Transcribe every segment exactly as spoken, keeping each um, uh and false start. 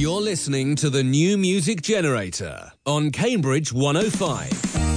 You're listening to the New Music Generator on Cambridge one oh five.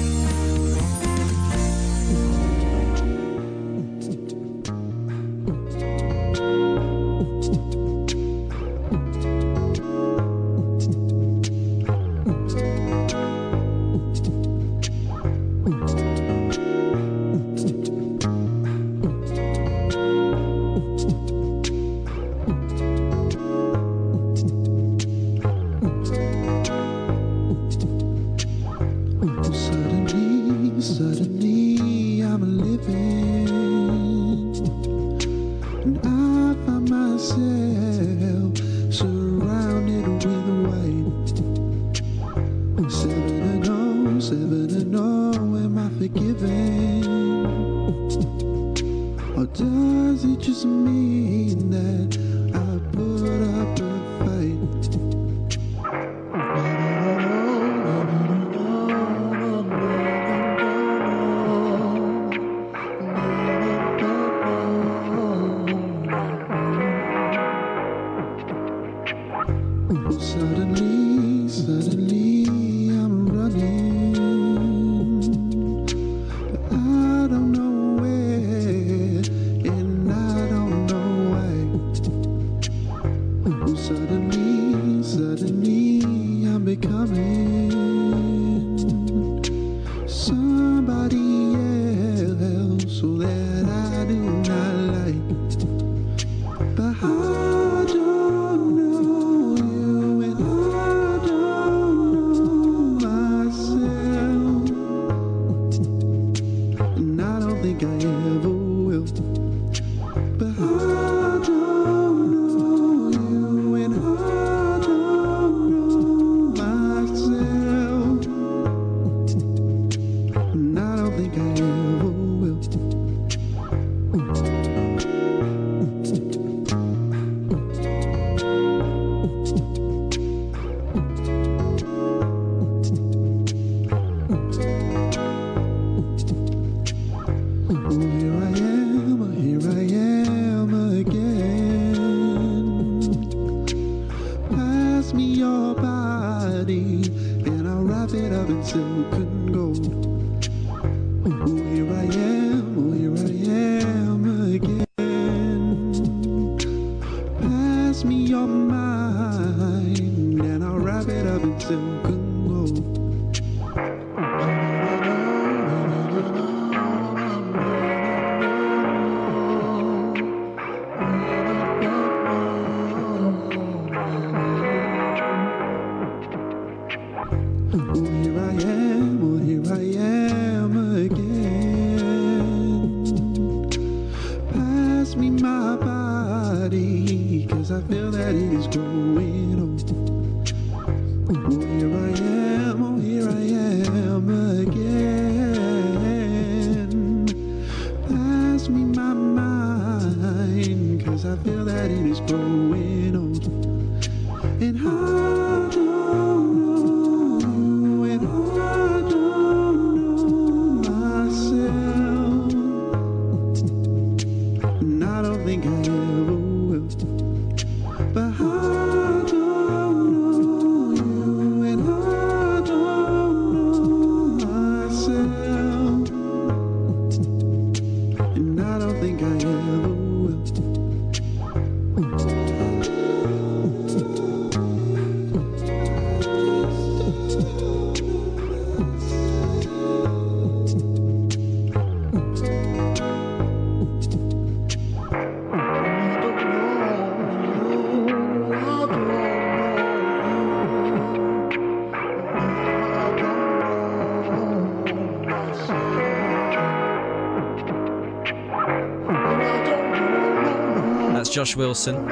Josh Wilson.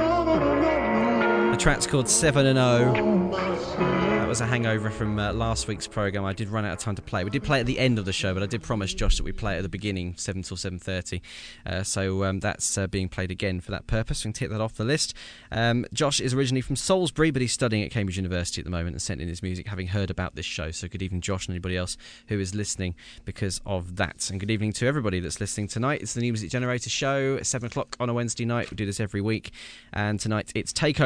The track's called seven and oh. That was a hangover from uh, last week's programme. I did run out of time to play. We did play at the end of the show, but I did promise Josh that we'd play it at the beginning, seven till seven thirty. Uh, so um, that's uh, being played again for that purpose. We can tick that off the list. Um, Josh is originally from Salisbury, but he's studying at Cambridge University at the moment and sent in his music, having heard about this show. So good evening, Josh, and anybody else who is listening because of that. And good evening to everybody that's listening tonight. It's the New Music Generator show at seven o'clock on a Wednesday night. We do this every week. And tonight it's Takeover Week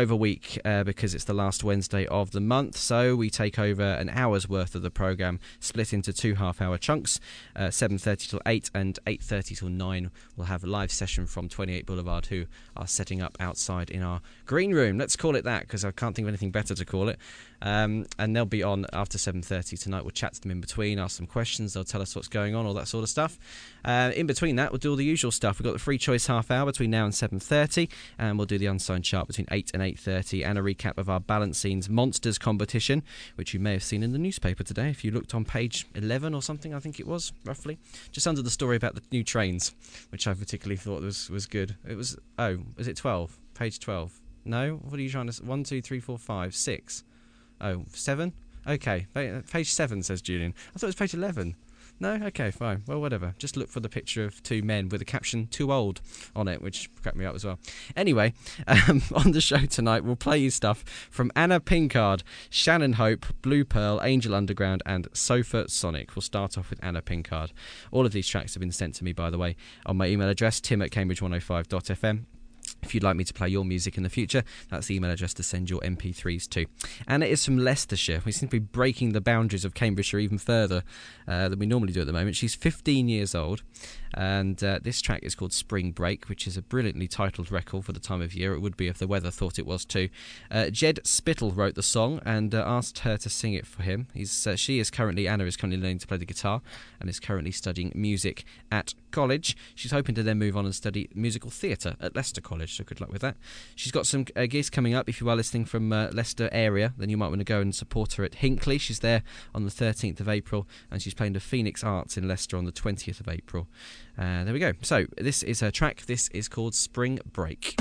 week uh, because it's the last Wednesday of the month. So we take over an hour's worth of the programme, split into two half-hour chunks, uh, seven thirty till eight and eight thirty till nine. We'll have a live session from twenty-eight Boulevard, who are setting up outside in our green room. Let's call it that, because I can't think of anything better to call it. Um, and they'll be on after seven thirty tonight. We'll chat to them in between, ask some questions. They'll tell us what's going on, all that sort of stuff. Uh, in between that, we'll do all the usual stuff. We've got the free choice half hour between now and seven thirty, and we'll do the unsigned chart between eight and eight thirty, and a recap of our Balance Scenes Monsters competition, which you may have seen in the newspaper today if you looked on page eleven or something, I think it was, roughly, just under the story about the new trains, which I particularly thought was, was good. It was, oh, was it twelve? Page twelve? No? What are you trying to say? One, two, three, four, five, six. Oh, seven? Okay, page seven, says Julian. I thought it was page eleven. No? Okay, fine. Well, whatever. Just look for the picture of two men with the caption, too old, on it, which cracked me up as well. Anyway, um, on the show tonight, we'll play you stuff from Anna Pinkard, Shannon Hope, Blue Pearl, Angel Underground, and Sofa Sonic. We'll start off with Anna Pinkard. All of these tracks have been sent to me, by the way, on my email address, tim at cambridge one oh five dot f m. If you'd like me to play your music in the future, that's the email address to send your M P threes to. Anna is from Leicestershire. We seem to be breaking the boundaries of Cambridgeshire even further uh, than we normally do at the moment. She's fifteen years old, and uh, this track is called Spring Break, which is a brilliantly titled record for the time of year. It would be if the weather thought it was too. Uh, Jed Spittle wrote the song and uh, asked her to sing it for him. He's, uh, she is currently, Anna is currently learning to play the guitar and is currently studying music at college. She's hoping to then move on and study musical theatre at Leicester College, so good luck with that. She's got some uh, gigs coming up. If you are listening from uh, Leicester area, then you might want to go and support her at Hinckley. She's there on the thirteenth of April, and she's playing the Phoenix Arts in Leicester on the twentieth of April. Uh, there we go. So this is her track. This is called Spring Break.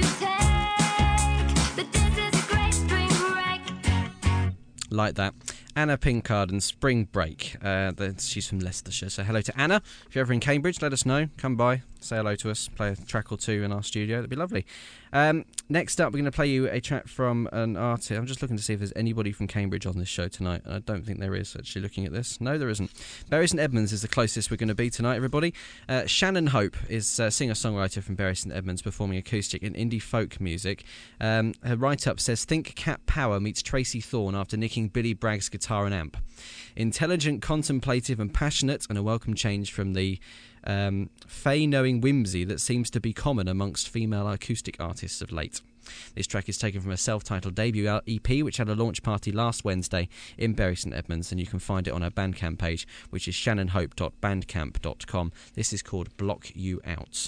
Like that. Anna Pinkard and Spring Break. Uh, she's from Leicestershire. So hello to Anna. If you're ever in Cambridge, let us know. Come by, say hello to us, play a track or two in our studio. That'd be lovely. Um, next up, we're going to play you a track from an artist. I'm just looking to see if there's anybody from Cambridge on this show tonight. I don't think there is, actually, looking at this. No, there isn't. Bury St Edmunds is the closest we're going to be tonight, everybody. Uh, Shannon Hope is a singer-songwriter from Bury St Edmunds, performing acoustic and indie folk music. Um, her write-up says, think Cat Power meets Tracy Thorn after nicking Billy Bragg's guitar and amp. Intelligent, contemplative and passionate, and a welcome change from the um, fey-knowing whimsy that seems to be common amongst female acoustic artists of late. This track is taken from a self-titled debut E P, which had a launch party last Wednesday in Bury St Edmunds, and you can find it on her Bandcamp page, which is shannon hope dot bandcamp dot com. This is called Block You Out.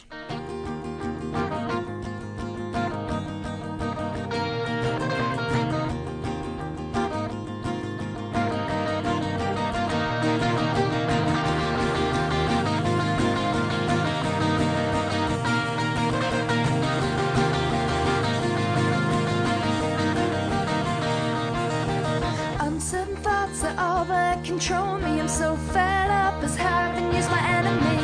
Control me, I'm so fed up as having used my enemy.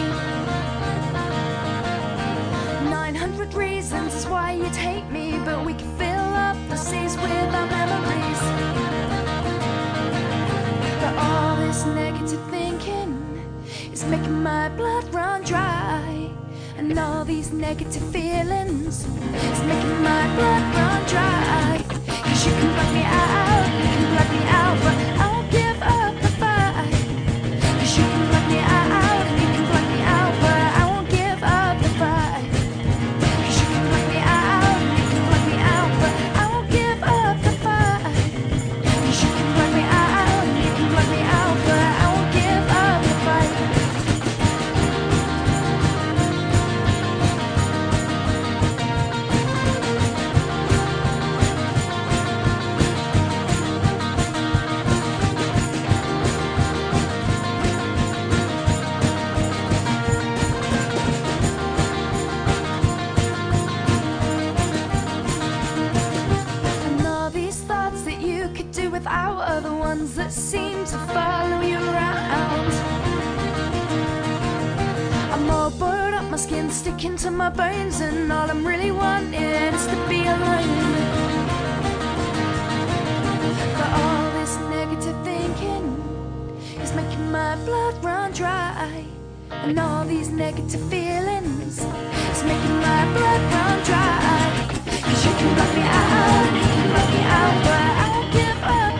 Nine hundred reasons is why you'd hate me, but we can fill up the seas with our memories. But all this negative thinking is making my blood run dry, and all these negative feelings is making my blood run dry. Cause you can block me out, you can block me out, but I won't give up. You can block me out, and you can block me out, but I won't give up the fight. 'Cause you can block me out, and you can block me out, but I won't give up the fight. 'Cause you can block me out, and you can block me out, but I won't give up the fight. Without are the ones that seem to follow you around. I'm all bored up, my skin sticking to my bones, and all I'm really wanting is to be alone. But all this negative thinking is making my blood run dry, and all these negative feelings is making my blood run dry. 'Cause you can block me out, you can block me out, but I won't give up.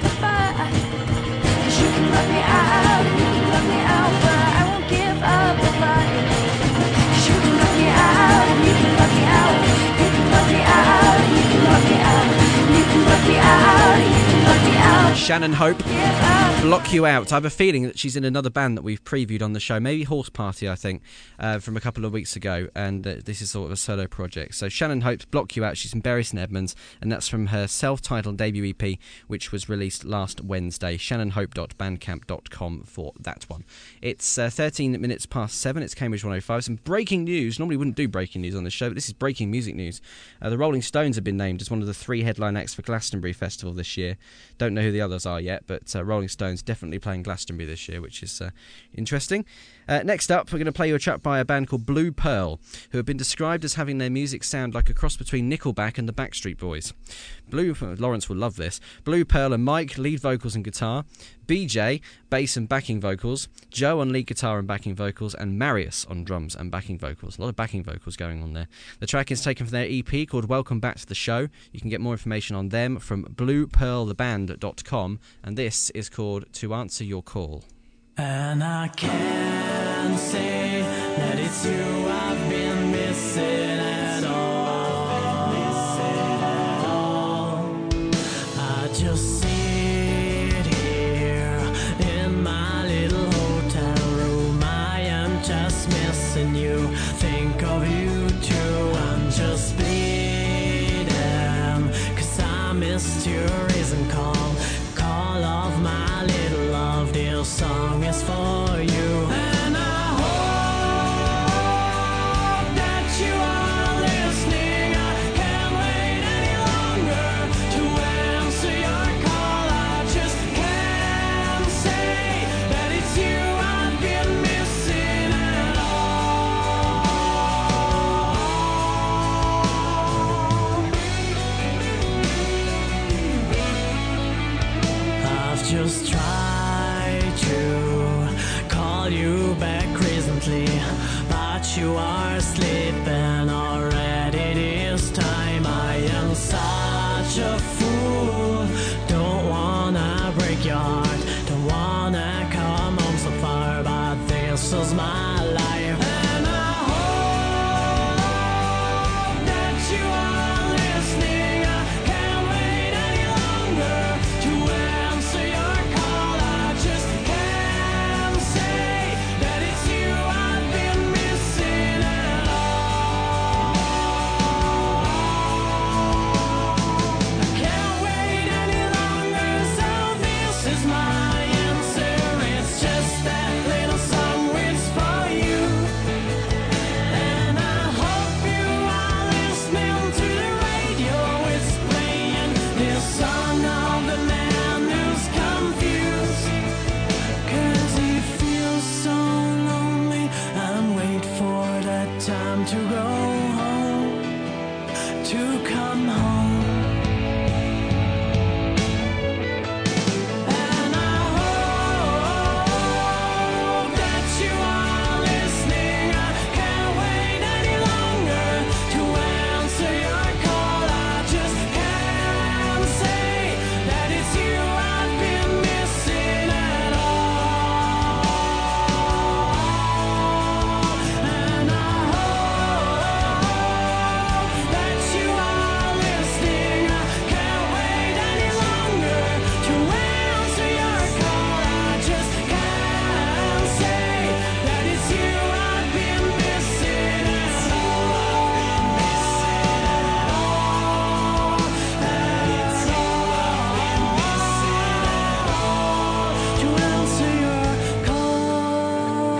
You can block me out, and you can block me out, but I won't give up the fight. 'Cause you can block me out, and you can block me out, you can block me out, and you can block me out, you can block me out, and you can block me out. Shannon Hope, Block You Out. I have a feeling that she's in another band that we've previewed on the show, maybe Horse Party, I think, uh, from a couple of weeks ago, and uh, this is sort of a solo project. So Shannon Hope's Block You Out, she's in Bury St Edmunds, and that's from her self-titled debut E P, which was released last Wednesday. shannon hope dot bandcamp dot com for that one. It's uh, thirteen minutes past seven, it's Cambridge one oh five. Some breaking news. Normally wouldn't do breaking news on the show, but this is breaking music news. Uh, the Rolling Stones have been named as one of the three headline acts for Glastonbury Festival this year. Don't know who the others are yet, but uh, Rolling Stones definitely playing Glastonbury this year, which is uh, interesting. Uh, next up, we're going to play you a track by a band called Blue Pearl, who have been described as having their music sound like a cross between Nickelback and the Backstreet Boys. Blue, Lawrence will love this. Blue Pearl and Mike, lead vocals and guitar, B J, bass and backing vocals, Joe on lead guitar and backing vocals, and Marius on drums and backing vocals. A lot of backing vocals going on there. The track is taken from their E P called Welcome Back to the Show. You can get more information on them from blue pearl the band dot com, and this is called To Answer Your Call. And I can't say that it's you I've been missing at all. Missing at all. I just sit here in my little hotel room. I am just missing you. Think of you too. I'm just bleeding, 'cause I missed your reason call. Call of my little love, dear song is for you. And I hope that to come home. And I hope that you are listening. I can't wait any longer to answer your call. I just can't say that it's you I've been missing at all. And I hope that you are listening. I can't wait any longer to answer your call. I just can't say that it's you I've been missing at all. That it's you I've been missing at all. To answer your call.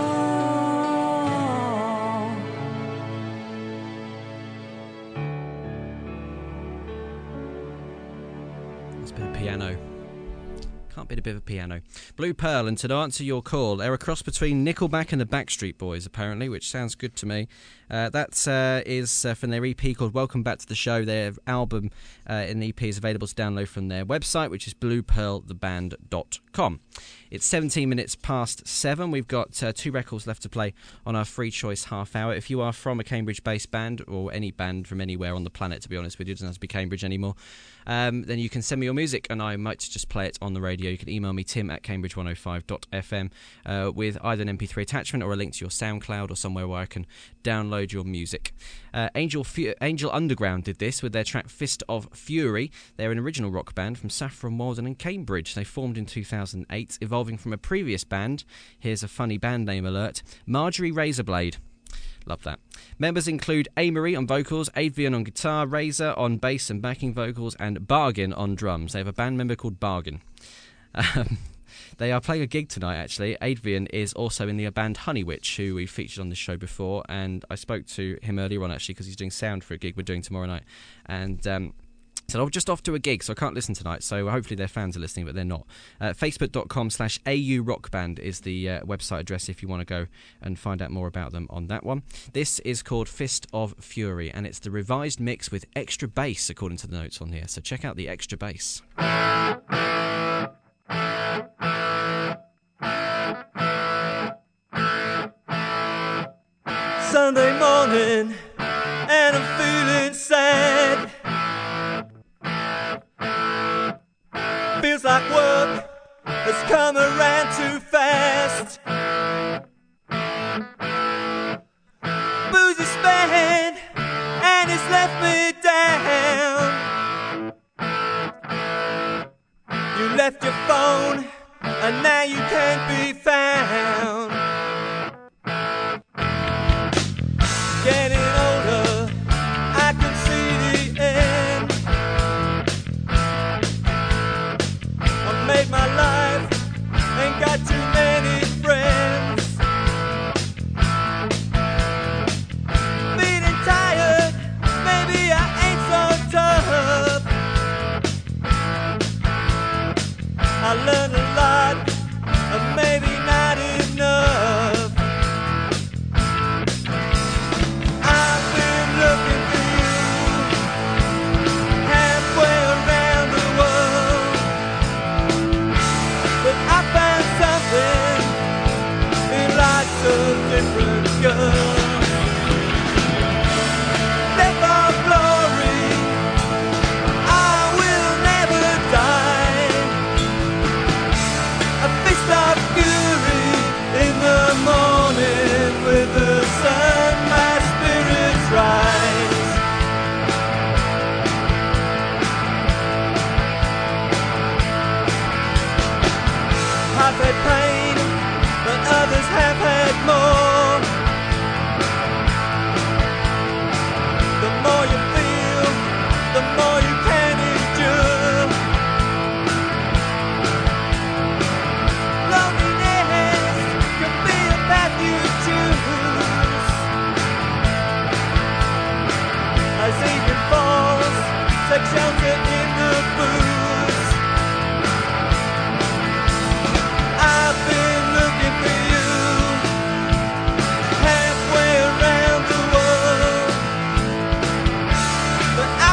That's a bit of piano. Can't beat a bit of piano. Blue Pearl, and to answer your call, they're a cross between Nickelback and the Backstreet Boys, apparently, which sounds good to me. Uh, that uh, is uh, from their E P called Welcome Back to the Show. Their album uh, in the E P is available to download from their website, which is blue pearl the band dot com. It's seventeen minutes past seven. We've got uh, two records left to play on our free choice half hour. If you are from a Cambridge-based band, or any band from anywhere on the planet, to be honest with you, it doesn't have to be Cambridge anymore, um, then you can send me your music and I might just play it on the radio. You can email me, tim at cambridge one oh five dot f m, uh, with either an M P three attachment or a link to your SoundCloud or somewhere where I can download your music. Uh, Angel Fu- Angel Underground did this with their track Fist of Fury. They're an original rock band from Saffron Walden and Cambridge. They formed in two thousand eight, evolving from a previous band. Here's a funny band name alert: Marjorie Razorblade. Love that. Members include Amory on vocals, Adrian on guitar, Razor on bass and backing vocals, and Bargain on drums. They have a band member called Bargain. Um, they are playing a gig tonight, actually. Adrian is also in the band Honeywitch, who we featured on this show before, and I spoke to him earlier on, actually, because he's doing sound for a gig we're doing tomorrow night. And um, said, I'm just off to a gig, so I can't listen tonight, so hopefully their fans are listening, but they're not. Uh, Facebook.com slash AU Rockband is the uh, website address if you want to go and find out more about them on that one. This is called Fist of Fury, and it's the revised mix with extra bass, according to the notes on here, so check out the extra bass. Sunday morning, and I'm feeling sad. Feels like work has come around too fast. Booze is spent, and it's left me down. You left your phone, and now you can't be found. Getting older, I can see the end. I've made my life, ain't got too many friends. Feeling tired, maybe I ain't so tough. I learned a lot, and maybe not enough. Looking for you halfway around the world, but I found something in lots of different girls. Death or glory, I will never die. A fist of fury in the morning with the sun, my spirits rise. I've had pain, but others have had more. The more you feel, the more you can endure. Loneliness can be a path you choose. As evening falls, take shelter in the booze. I've been looking for you halfway around the world, but I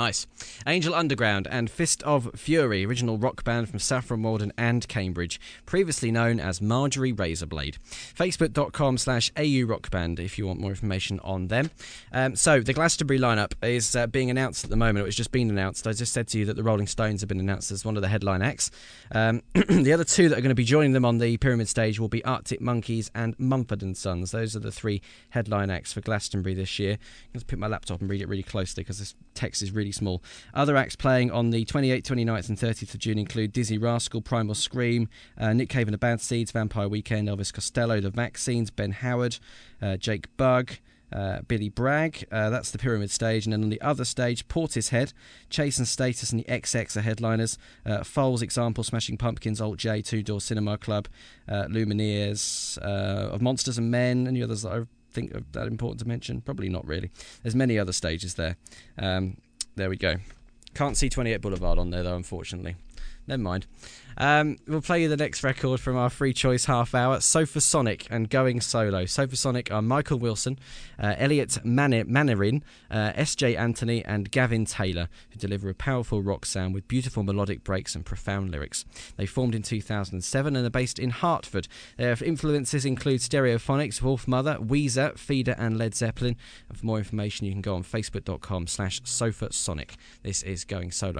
Nice. Angel Underground and Fist of Fury, original rock band from Saffron Walden and Cambridge, previously known as Marjorie Razorblade. Facebook.com slash AU Rockband if you want more information on them. Um, so, the Glastonbury lineup is uh, being announced at the moment. It was just been announced. I just said to you that the Rolling Stones have been announced as one of the headline acts. Um, the other two that are going to be joining them on the Pyramid stage will be Arctic Monkeys and Mumford and Sons. Those are the three headline acts for Glastonbury this year. I'm going to pick my laptop and read it really closely because this text is really small. Other acts playing on the twenty-eighth, twenty-ninth and thirtieth of June include Dizzy Rascal, Primal Scream, uh, Nick Cave and the Bad Seeds, Vampire Weekend, Elvis Costello, The Vaccines, Ben Howard, uh, Jake Bugg, uh, Billy Bragg. Uh, that's the Pyramid stage. And then on the other stage, Portishead, Chase and Status and the X X are headliners. Uh, Foals, Example, Smashing Pumpkins, Alt J, Two Door Cinema Club, uh, Lumineers, uh, of Monsters and Men, and the others that I think are that important to mention. Probably not really. There's many other stages there. Um, there we go. Can't see twenty-eight Boulevard on there though, unfortunately. Never mind. Um, we'll play you the next record from our free choice half hour, Sofa Sonic and Going Solo. Sofa Sonic are Michael Wilson, uh, Elliot Man- Manarin, uh, S J Anthony and Gavin Taylor, who deliver a powerful rock sound with beautiful melodic breaks and profound lyrics. They formed in two thousand seven and are based in Hartford. Their influences include Stereophonics, Wolf Mother, Weezer, Feeder and Led Zeppelin. And for more information you can go on facebook.com slash Sofa Sonic. This is Going Solo.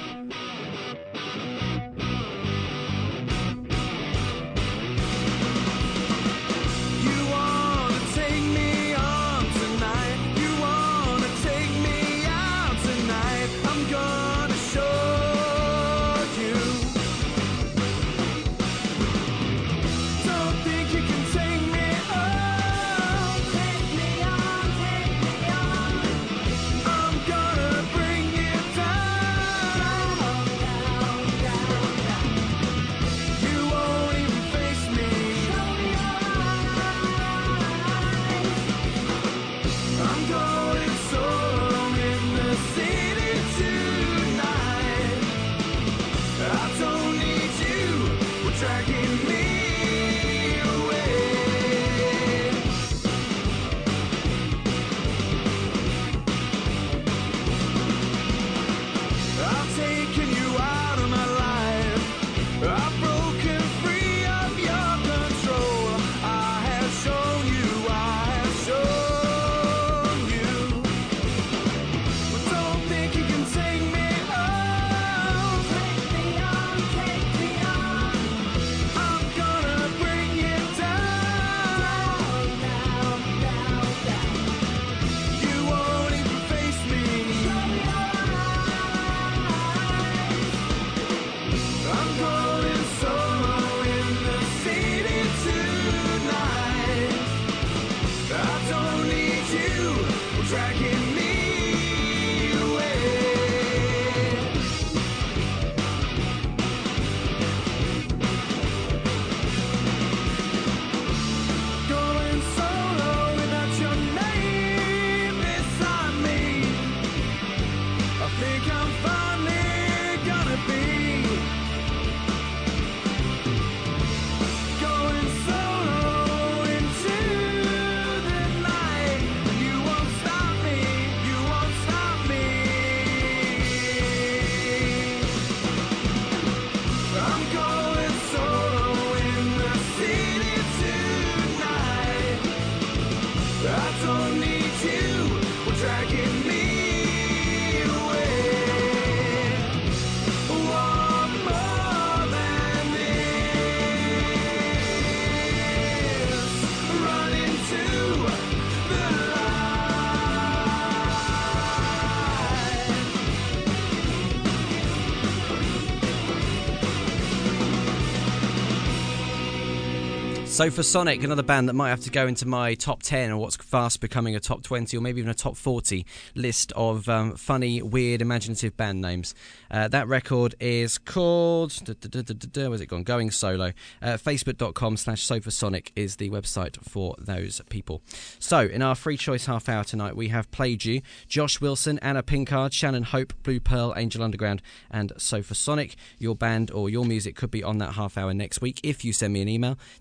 Sofa Sonic, another band that might have to go into my top ten or what's fast becoming a top twenty or maybe even a top forty list of um, funny, weird, imaginative band names. Uh, that record is called... Da, da, da, da, da, where's it gone? Going Solo. Uh, Facebook.com slash Sofa Sonic is the website for those people. So, in our free choice half hour tonight, we have played you Josh Wilson, Anna Pinkard, Shannon Hope, Blue Pearl, Angel Underground, and Sofa Sonic. Your band or your music could be on that half hour next week if you send me an email, tim at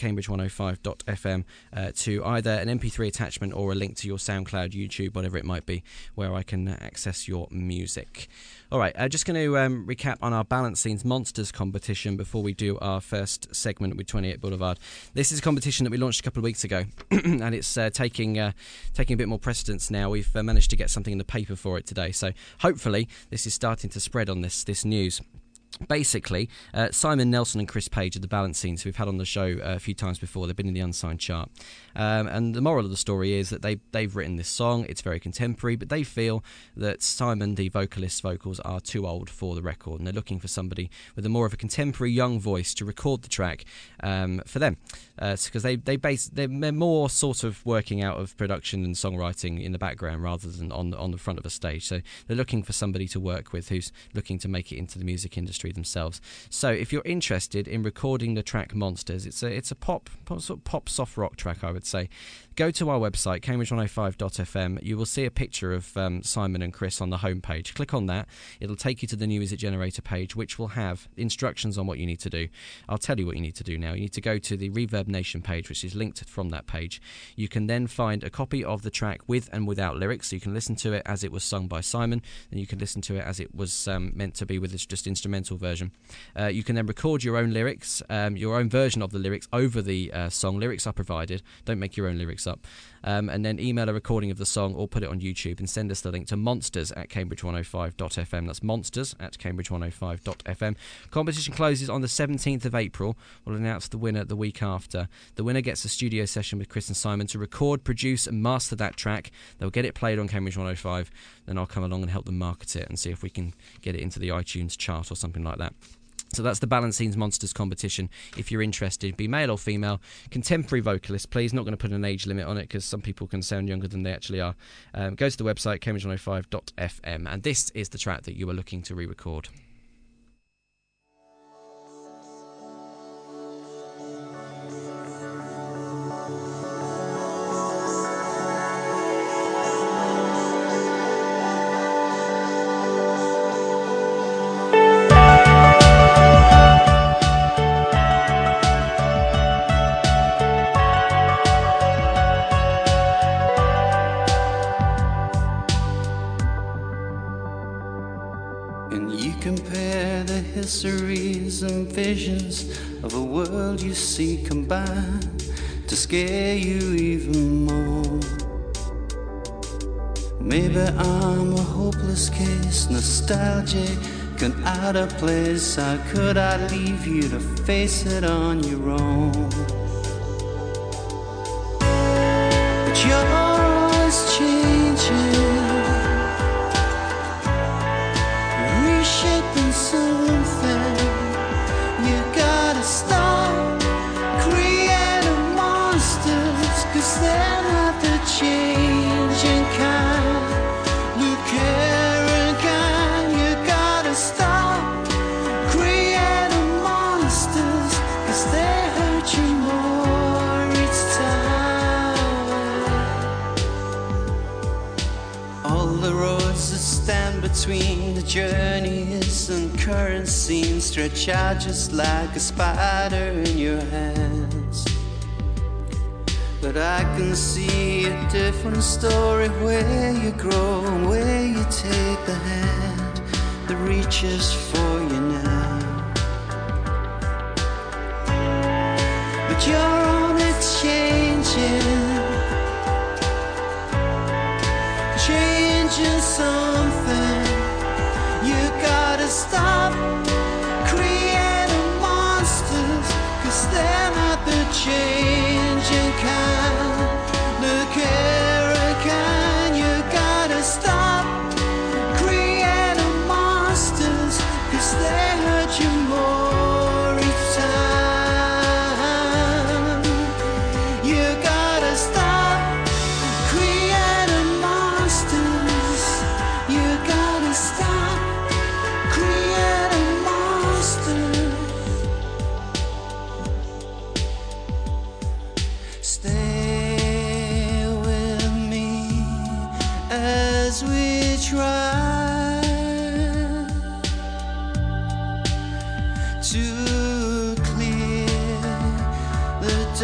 cambridge one oh five dot f m uh, to either an M P three attachment or a link to your SoundCloud, YouTube, whatever it might be, where I can access your music. All right, uh, just going to um, recap on our Balance Scenes Monsters competition before we do our first segment with twenty-eight Boulevard. This is a competition that we launched a couple of weeks ago, and it's uh, taking uh, taking a bit more precedence now. We've uh, managed to get something in the paper for it today, so hopefully this is starting to spread on this this news. Basically, uh, Simon Nelson and Chris Page of the Balance Scenes, who we've had on the show uh, a few times before, they've been in the Unsigned chart. Um, and the moral of the story is that they, they've written this song. It's very contemporary, but they feel that Simon, the vocalist's vocals, are too old for the record, and they're looking for somebody with a more of a contemporary young voice to record the track um, for them. Because uh, they, they base, they're, they're more sort of working out of production and songwriting in the background rather than on, on the front of a stage. So they're looking for somebody to work with who's looking to make it into the music industry themselves. So if you're interested in recording the track Monsters, it's a it's a pop, pop sort of pop soft rock track, I would say. Go to our website, cambridge one oh five dot f m. You will see a picture of um, Simon and Chris on the homepage. Click on that. It'll take you to the New Music Generator page, which will have instructions on what you need to do. I'll tell you what you need to do now. You need to go to the Reverb Nation page, which is linked from that page. You can then find a copy of the track with and without lyrics, so you can listen to it as it was sung by Simon, and you can listen to it as it was um, meant to be with this just instrumental version. Uh, you can then record your own lyrics, um, your own version of the lyrics over the uh, song. Lyrics are provided. Don't make your own lyrics up. Um, and then email a recording of the song or put it on YouTube and send us the link to monsters at cambridge one oh five dot f m. That's monsters at cambridge one oh five dot f m. Competition closes on the seventeenth of April. We'll announce the winner the week after. The winner gets a studio session with Chris and Simon to record, produce and master that track. They'll get it played on Cambridge one oh five. Then I'll come along and help them market it and see if we can get it into the iTunes chart or something like that. So that's the Balance Scenes Monsters competition. If you're interested, be male or female, contemporary vocalist, please. Not going to put an age limit on it because some people can sound younger than they actually are. Um, go to the website, cambridge one oh five dot f m, and this is the track that you are looking to re-record. Histories and visions of a world you see combine to scare you even more. Maybe I'm a hopeless case, nostalgic and out of place. How could I leave you to face it on your own? But you're always changing, reshaping something. You gotta stop creating monsters, 'cause they're not the changing kind. Look caring kind. You gotta stop creating monsters, 'cause they hurt you more each time. All the roads that stand between the journeys and current scenes stretch out just like a spider in your hands. But I can see a different story where you grow, where you take the hand that reaches for you now. But you're only changing, changing something. You gotta stop creating monsters, 'cause they're not the changing kind, the caring kind. You gotta stop creating monsters, 'cause they hurt you more each time. You gotta stop creating monsters. You gotta stop creating monsters. Stay with me as we try to clear the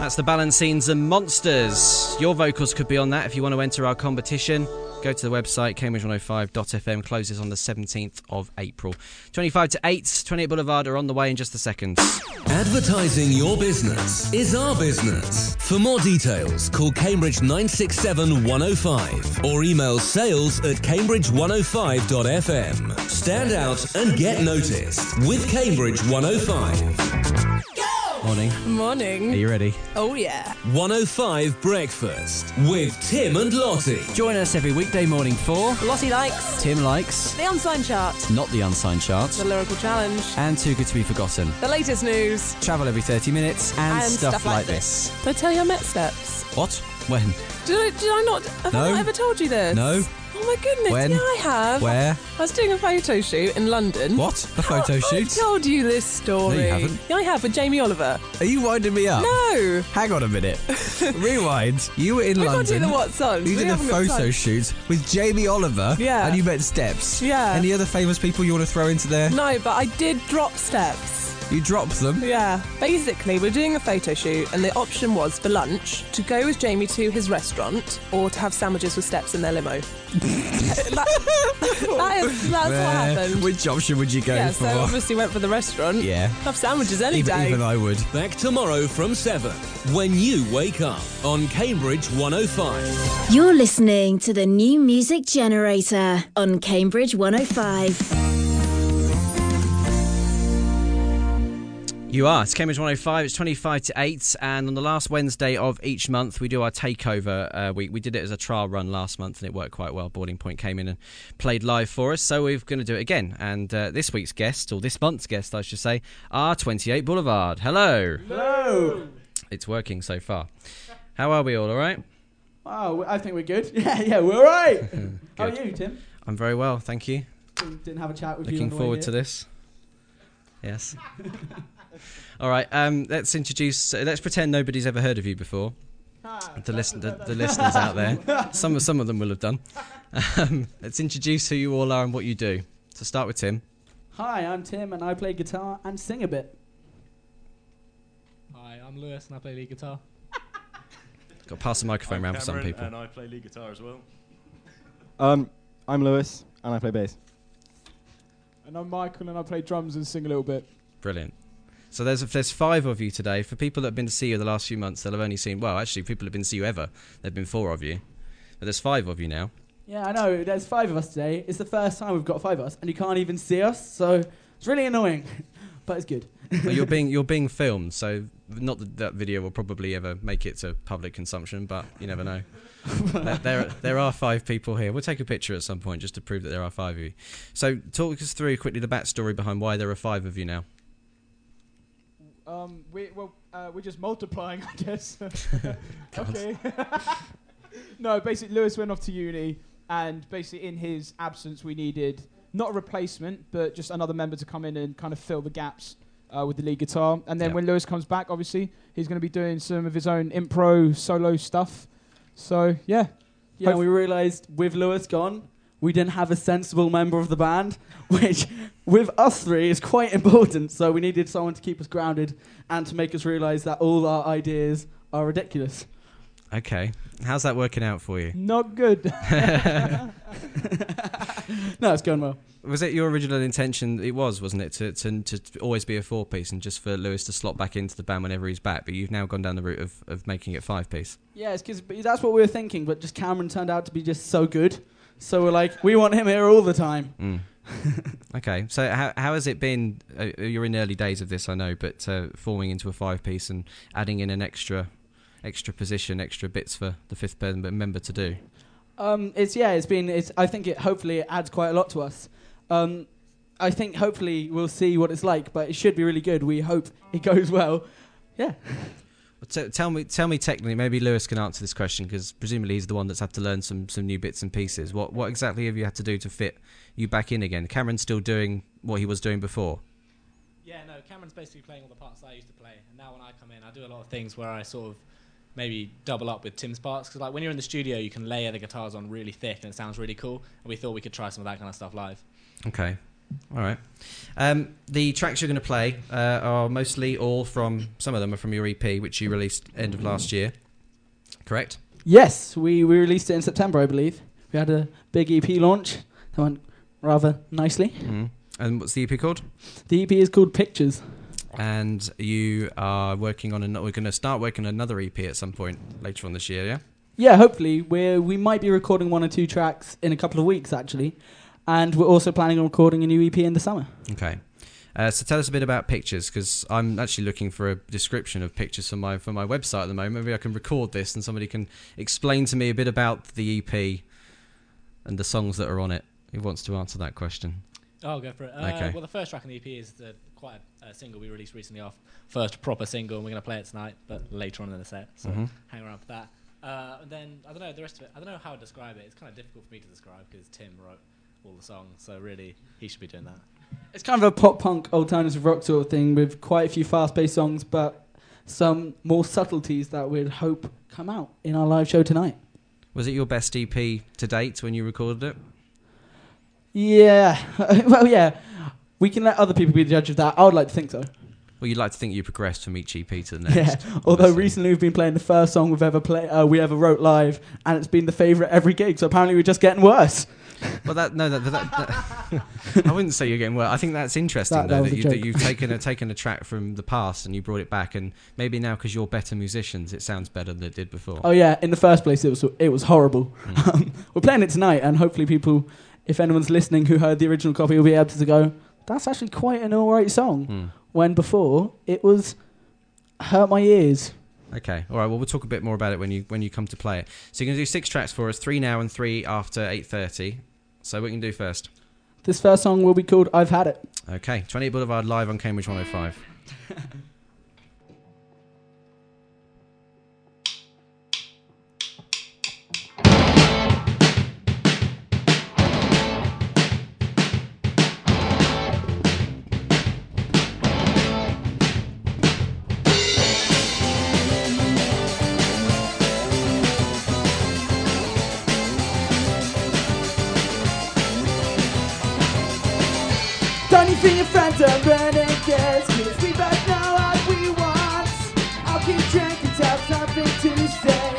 That's the Balancines and Monsters. Your vocals could be on that if you want to enter our competition. Go to the website, cambridge one oh five dot f m. Closes on the seventeenth of April. twenty-five to eight, twenty-eight Boulevard are on the way in just a second. Advertising your business is our business. For more details, call Cambridge nine six seven one oh five or email sales at cambridge one oh five dot f m. Stand out and get noticed with Cambridge one oh five. Morning. Morning. Are you ready? Oh, yeah. one oh five Breakfast with Tim and Lottie. Join us every weekday morning for Lottie likes Tim Likes, the unsigned chart, Not the Unsigned Chart, the lyrical challenge, and Too Good to Be Forgotten. the latest news, Travel every thirty minutes, and, and stuff, like this. Did I tell you I met Steps? What? When? Did I, did I not? Have No. I not ever told you this? No. Oh my goodness, When? yeah, I have. Where? I was doing a photo shoot in London. What? A photo I shoot? told you this story. No, you haven't. Yeah, I have with Jamie Oliver. Are you winding me up? No. Hang on a minute. Rewind. You were in We can't do London. the what songs. You We did a haven't got photo time. shoot with Jamie Oliver. Yeah. And you met Steps. Yeah. Any other famous people you want to throw into there? No, but I did drop Steps. You dropped them. Yeah. Basically, we're doing a photo shoot, and the option was for lunch to go with Jamie to his restaurant or to have sandwiches with Steps in their limo. that, that is, that's Where- what happened. Which option would you go Yeah, for? so obviously went for the restaurant. Yeah. Have sandwiches any Even, day. even I would. Back tomorrow from seven when you wake up on Cambridge one oh five. You're listening to the New Music Generator on Cambridge one oh five. You are. It's Cambridge one oh five. It's twenty-five to eight. And on the last Wednesday of each month, we do our takeover uh, week. We did it as a trial run last month, and it worked quite well. Boarding Point came in and played live for us. So we're going to do it again. And uh, this week's guest, or this month's guest, I should say, are twenty-eight Boulevard. Hello. Hello. It's working so far. How are we all, all right? Oh, I think we're good. Yeah, yeah, we're all right. How are you, Tim? I'm very well, thank you. Didn't, didn't have a chat with you. Looking on the way forward here. to this. Yes. All right, um, let's introduce. Uh, let's pretend nobody's ever heard of you before. Ah, The listen, the, the listeners out there. Some some of them will have done. Um, let's introduce who you all are and what you do. So start with Tim. Hi, I'm Tim, and I play guitar and sing a bit. Hi, I'm Lewis and I play lead guitar. Got to pass the microphone I'm around for some Cameron, people. and I play lead guitar as well. Um, I'm Lewis, and I play bass. And I'm Michael, and I play drums and sing a little bit. Brilliant. So there's there's five of you today. For people that have been to see you the last few months, they'll have only seen. Well, actually, people have been to see you ever. There've been four of you, but there's five of you now. Yeah, I know. There's five of us today. It's the first time we've got five of us, and you can't even see us, so it's really annoying, but it's good. Well, you're being you're being filmed, so not that that video will probably ever make it to public consumption, but you never know. there, there there are five people here. We'll take a picture at some point just to prove that there are five of you. So talk us through quickly the backstory behind why there are five of you now. Um, we well, uh, we're just multiplying, I guess. Okay. No, basically, Lewis went off to uni, and basically, in his absence, we needed not a replacement, but just another member to come in and kind of fill the gaps uh, with the lead guitar. And then Yeah. when Lewis comes back, obviously, he's going to be doing some of his own impro solo stuff. So yeah, Yeah, Hope- we realised with Lewis gone, we didn't have a sensible member of the band, which with us three is quite important. So we needed someone to keep us grounded and to make us realise that all our ideas are ridiculous. Okay, how's that working out for you? not good. No, it's going well. Was it your original intention? It was, wasn't it, to to, to always be a four piece and just for Lewis to slot back into the band whenever he's back? But you've now gone down the route of, of making it five piece. Yeah, it's because that's what we were thinking, but just Cameron turned out to be just so good. So we're like, we want him here all the time. Mm. Okay, so how how has it been? Uh, you're in early days of this, I know, but uh, forming into a five piece and adding in an extra extra position, extra bits for the fifth member to do. Um, it's yeah, it's been. It's. I think it hopefully it adds quite a lot to us. Um, I think hopefully we'll see what it's like, but it should be really good. We hope it goes well. Yeah. T- tell me, tell me technically. Maybe Lewis can answer this question because presumably he's the one that's had to learn some, some new bits and pieces. What what exactly have you had to do to fit you back in again? Cameron's still doing what he was doing before. Yeah, no, Cameron's basically playing all the parts that I used to play, and now when I come in, I do a lot of things where I sort of maybe double up with Tim's parts, because like when you're in the studio, you can layer the guitars on really thick and it sounds really cool, and we thought we could try some of that kind of stuff live. Okay. All right. Um, the tracks you're going to play uh, are mostly all from, some of them are from your E P, which you released end of last year. Correct? Yes, we, we released it in September, I believe. We had a big E P launch that went rather nicely. Mm. And what's the E P called? The E P is called Pictures. And you are working on, an, we're going to start working on another E P at some point later on this year, yeah? Yeah, hopefully. We're, we might be recording one or two tracks in a couple of weeks, actually. And we're also planning on recording a new E P in the summer. Okay. Uh, so tell us a bit about Pictures, because I'm actually looking for a description of Pictures for my for my website at the moment. Maybe I can record this and somebody can explain to me a bit about the E P and the songs that are on it. Who wants to answer that question? I'll go for it. Uh, Okay. Well, the first track on the E P is the, quite a, a single we released recently, off first proper single, and we're going to play it tonight, but later on in the set, so Mhm. hang around for that. Uh, and then, I don't know, the rest of it, I don't know how to describe it. It's kind of difficult for me to describe because Tim wrote all the songs, so really, he should be doing that. It's kind of a pop-punk alternative rock sort of thing with quite a few fast-paced songs, but some more subtleties that we'd hope come out in our live show tonight. Was it your best E P to date when you recorded it? Yeah. Well, yeah. We can let other people be the judge of that. I would like to think so. Well, you'd like to think you progressed from each E P to the next. Yeah. Although obviously. recently we've been playing the first song we've ever play, uh, we ever wrote live, and it's been the favourite every gig. So apparently we're just getting worse. Well, that no, that, that, that I wouldn't say you're getting well. I think that's interesting That- that though was that, a you, that joke. you've taken a taken a track from the past and you brought it back, and maybe now because you're better musicians, it sounds better than it did before. Oh yeah. In the first place, it was it was horrible. Mm. Um, we're playing it tonight, and hopefully people, if anyone's listening who heard the original copy, will be able to go, "That's actually quite an alright song." Mm. When before it was hurt my ears. Okay, all right. Well, we'll talk a bit more about it when you when you come to play it. So you're going to do six tracks for us, three now and three after eight thirty. So what can you do first? This first song will be called "I've Had It." Okay, twenty-eight Boulevard live on Cambridge one oh five. Don't you think your friends are running gas? Cause we both know what we want. I'll keep drinking till I've something to say.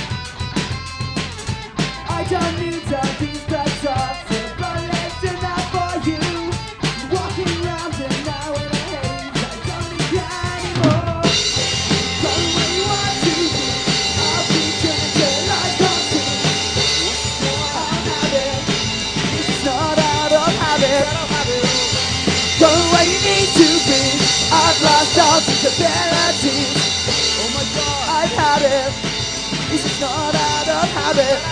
I don't need all these bad thoughts. But less enough for you. Walking around and now in a haze. I don't need you anymore. Go where you want to be. I'll keep drinking till I come to. I'll have it. It's not out of habit. Go where you need to be. I've lost all sensibilities. Oh my God, I've had it. This is not out of habit.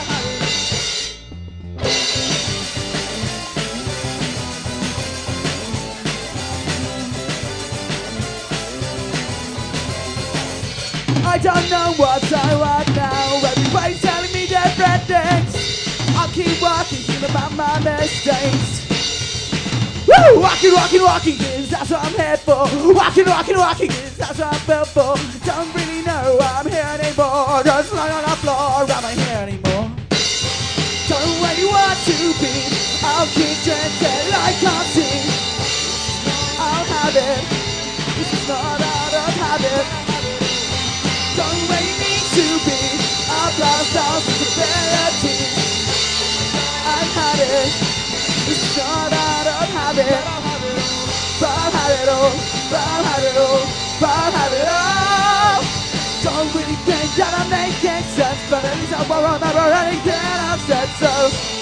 I don't know what I want now. Everybody's telling me different things. I'll keep walking, think about my mistakes. Woo! Walking, walking, walking is that's what I'm here for. Walking, walking, walking is that's what I'm built for. Don't really know why I'm here anymore. Just lying on the floor, am I here anymore? Don't where you want to be. I'll keep drinking like I see. I'll have it. This is not out of habit. Don't where you need to be. I've lost all sensibilities. I've had it. It's not out of habit. But I've had it all. But I've had it all. But I've had it all. Don't really think that I'm making sense, but at least I won't remember anything I've said. So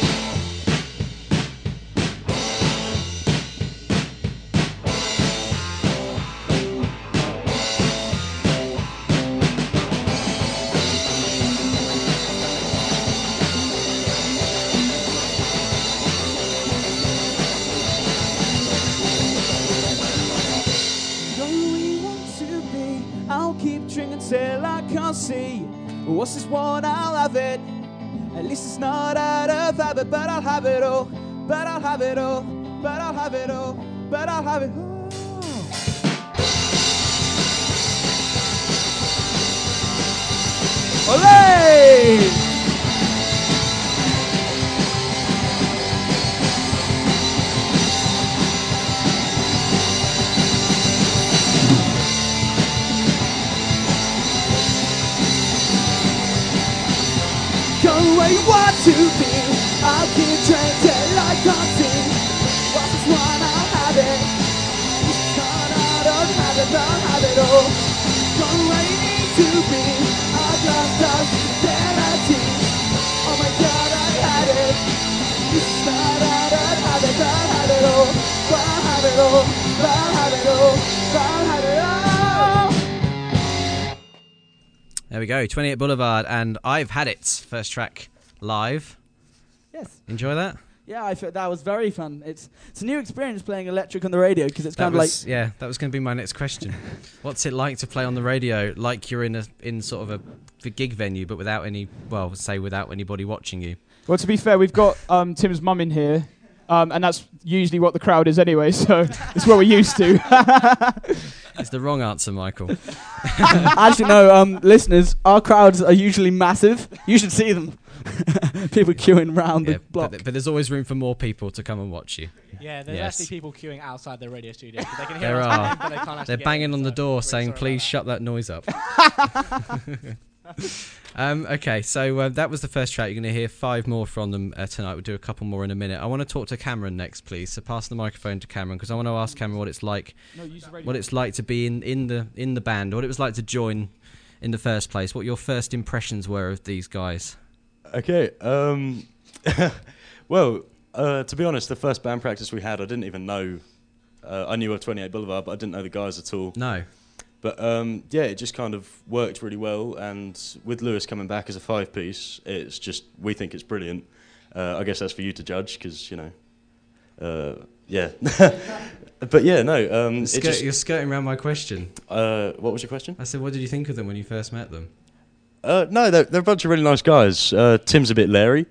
I'll keep drinking till I can't see. What's this one? I'll have it. At least it's not out of habit, but I'll have it all. But I'll have it all. But I'll have it all. But I'll have it all. Olé! you want to be. I'll keep trying till I can't see. What's this one? I'll have it. This one I don't have it, don't have it all. Gone where you need to be. I've lost all fidelity. Oh my God, I had it. This one I don't have it, don't have it all. I'll have it all, I'll have it all, I'll have it all. There we go, twenty-eight Boulevard, and I've Had It, first track live. Yes. Enjoy that? Yeah, I thought that was very fun. It's it's a new experience playing electric on the radio because it's That kind of was, like yeah, that was going to be my next question. What's it like to play on the radio, like you're in a in sort of a, a gig venue, but without any, well, say without anybody watching you? Well, to be fair, we've got um, Tim's mum in here, um, and that's usually what the crowd is anyway, so it's what we're used to. It's the wrong answer, Michael. Actually, no, um, listeners, our crowds are usually massive. You should see them. People queuing round Yeah, the block. but, but there's always room for more people to come and watch you. Yeah, there's Yes. actually people queuing outside the radio studio. 'Cause they can hear There us are. playing, but they can't actually They're get banging in, on so the door really saying, sorry please about shut that noise up. um, okay, so uh, that was the first track. You're going to hear five more from them uh, tonight. We'll do a couple more in a minute. I want to talk to Cameron next, please. So pass the microphone to Cameron, because I want to ask Cameron what it's like, No, use the radio. what it's like to be in, in the in the band, what it was like to join in the first place, what your first impressions were of these guys. Okay. Um, well, uh, to be honest, the first band practice we had, I didn't even know. Uh, I knew of twenty-eight Boulevard, but I didn't know the guys at all. No. But um, yeah, it just kind of worked really well. And with Lewis coming back as a five-piece, it's just, we think it's brilliant. Uh, I guess that's for you to judge, because, you know, uh, yeah. But yeah, no. Um, You're, it skirt, just, you're skirting around my question. uh, what was your question? I said, what did you think of them when you first met them? Uh, no, they're, they're a bunch of really nice guys. Uh, Tim's a bit leery.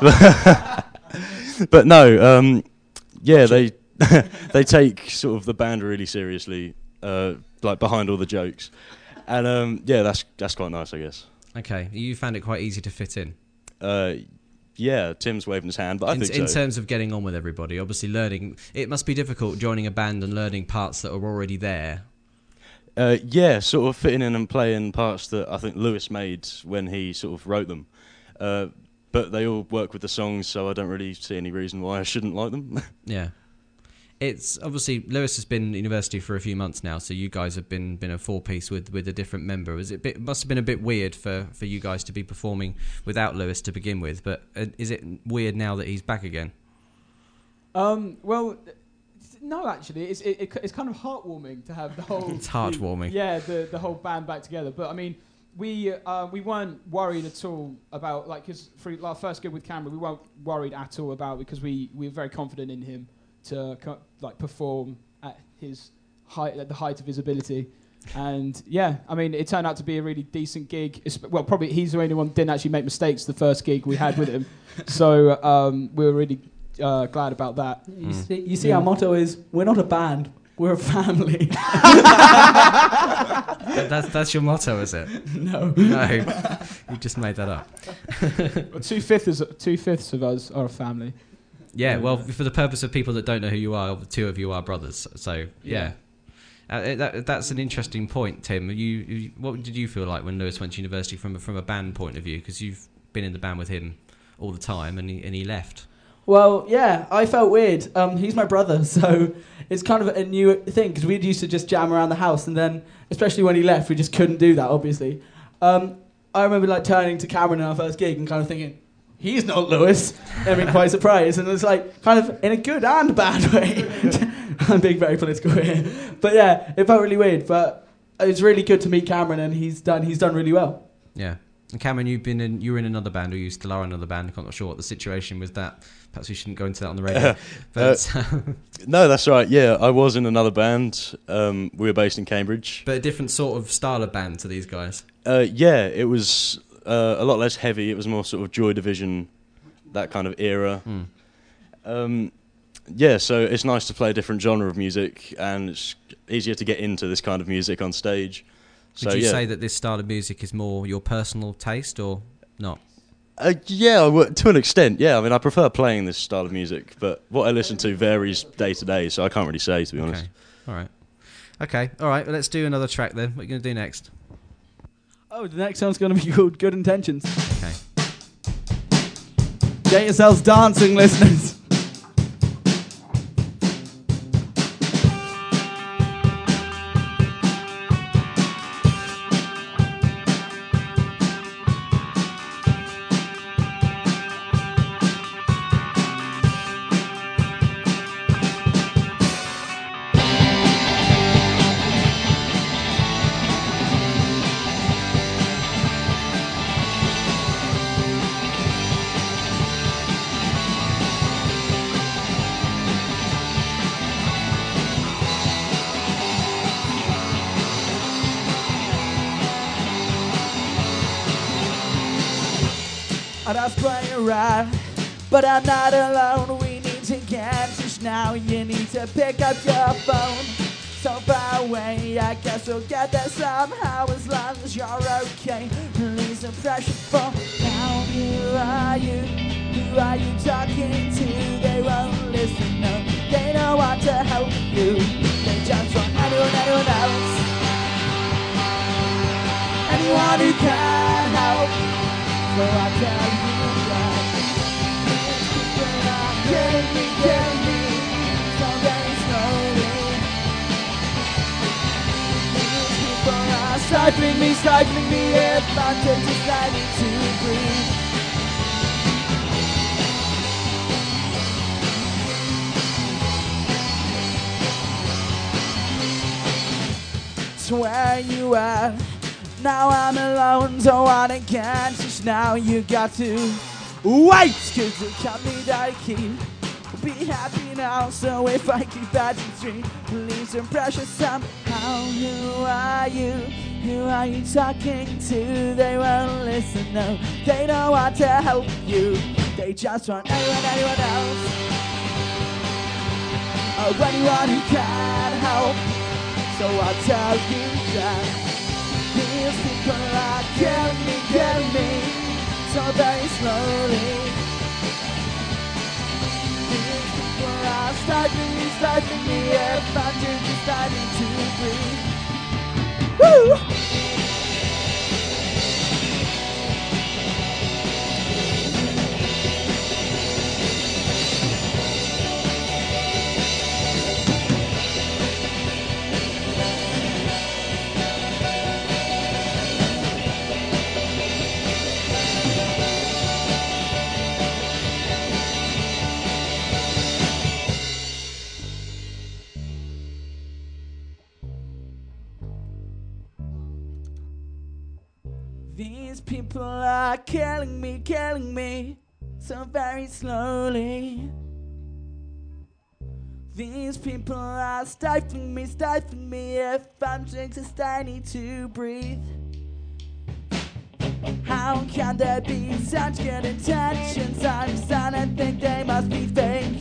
But no, um, yeah, they they take sort of the band really seriously, uh, like behind all the jokes. And um, yeah, that's that's quite nice, I guess. Okay, you found it quite easy to fit in? Uh, yeah, Tim's waving his hand, but I in, think in so. terms of getting on with everybody, obviously learning, it must be difficult joining a band and learning parts that are already there. Uh, yeah, sort of fitting in and playing parts that I think Lewis made when he sort of wrote them. Uh, but they all work with the songs, so I don't really see any reason why I shouldn't like them. Yeah. It's obviously Lewis has been at university for a few months now, so you guys have been been a four piece with, with a different member. Was it bit, must have been a bit weird for, for you guys to be performing without Lewis to begin with, but uh, is it weird now that he's back again? Um, well, no, actually, it's it, it, it's kind of heartwarming to have the whole. It's heartwarming. The, yeah, the the whole band back together. But I mean, we uh, we weren't worried at all about, like, because for our first gig with Cameron, we weren't worried at all about, because we, we were very confident in him to co- like perform at his height, at the height of his ability. And yeah, I mean, it turned out to be a really decent gig. It's, well, probably he's the only one who didn't actually make mistakes the first gig we had with him. So um, we were really uh, glad about that. You Mm. see, you see our motto is, we're not a band, we're a family. That- that's that's your motto, is it? No. No, you just made that up. Well, two fifths two fifths of us are a family. Yeah, well, for the purpose of people that don't know who you are, the two of you are brothers. So yeah, uh, that, that's an interesting point, Tim. You, you, what did you feel like when Lewis went to university from a, from a band point of view? Because you've been in the band with him all the time, and he and he left. Well, yeah, I felt weird. Um, he's my brother, so it's kind of a new thing, because we used to just jam around the house, and then, especially when he left, we just couldn't do that, obviously. Um, I remember like turning to Cameron in our first gig and kind of thinking, he's not Lewis, and being quite surprised, and it's like kind of in a good and bad way. I'm being very political here, but yeah, it felt really weird. But it's really good to meet Cameron, and he's done he's done really well. Yeah. And Cameron, you've been in, you were in another band, or you still are in another band. I'm not sure what the situation was that. Perhaps we shouldn't go into that on the radio. But, uh, no, that's right. Yeah, I was in another band. Um, we were based in Cambridge. but a different sort of style of band to these guys. Uh, yeah, it was uh, a lot less heavy. It was more sort of Joy Division, that kind of era. Mm. Um, yeah, so it's nice to play a different genre of music, and it's easier to get into this kind of music on stage. Would So, you yeah. say that this style of music is more your personal taste, or not? Uh, yeah, w- to an extent, yeah. I mean, I prefer playing this style of music, but what I listen to varies day to day, so I can't really say, to be honest. Okay. All right. Okay. All right. Well, let's do another track then. What are you going to do next? Oh, the next song's going to be called Good Intentions. Okay. Get yourselves dancing, listeners. And I spray around, but I'm not alone. We need to get this now. You need to pick up your phone. So far away, I guess we'll get there somehow. As long as you're okay, release the pressure for now. Who are you? Who are you talking to? They won't listen, no. They don't want to help you. They just want anyone, anyone else. Anyone who can help. So I tell you that these people are killing me, killing me, so very slowly. These people are stifling me, stifling me, if I'm just deciding to breathe. Swear you are. Now I'm alone, don't wanna get just now. You got to wait, cause it can't be that I keep. Be happy now, so if I keep that street, leave some pressure somehow. Who are you? Who are you talking to? They won't listen, no. They don't want to help you. They just want anyone, anyone else. Or anyone who can help. So I'll tell you that these people are killing me, killing me, so very slowly. These people are stifling me, stifling me, if I'm just starting to breathe. Woo! These people are killing me, killing me, so very slowly. These people are stifling me, stifling me, if I'm just I need to breathe. How can there be such good intentions? I'm starting to think they must be fake.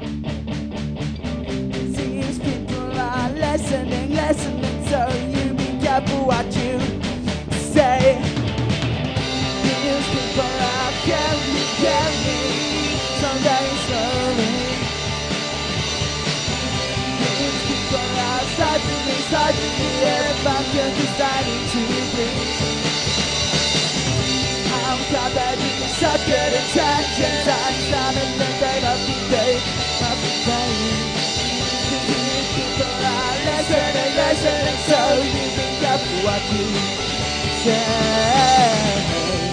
These people are listening, listening, so you be careful what you say. These people are killing me, killing me, so very slowly. These people are stifling me, stifling me, if I'm just deciding to breathe. How can there be such good intentions? I'm starting to think they must be fake, must be fake. These people are listening, listening, so you be careful what you say.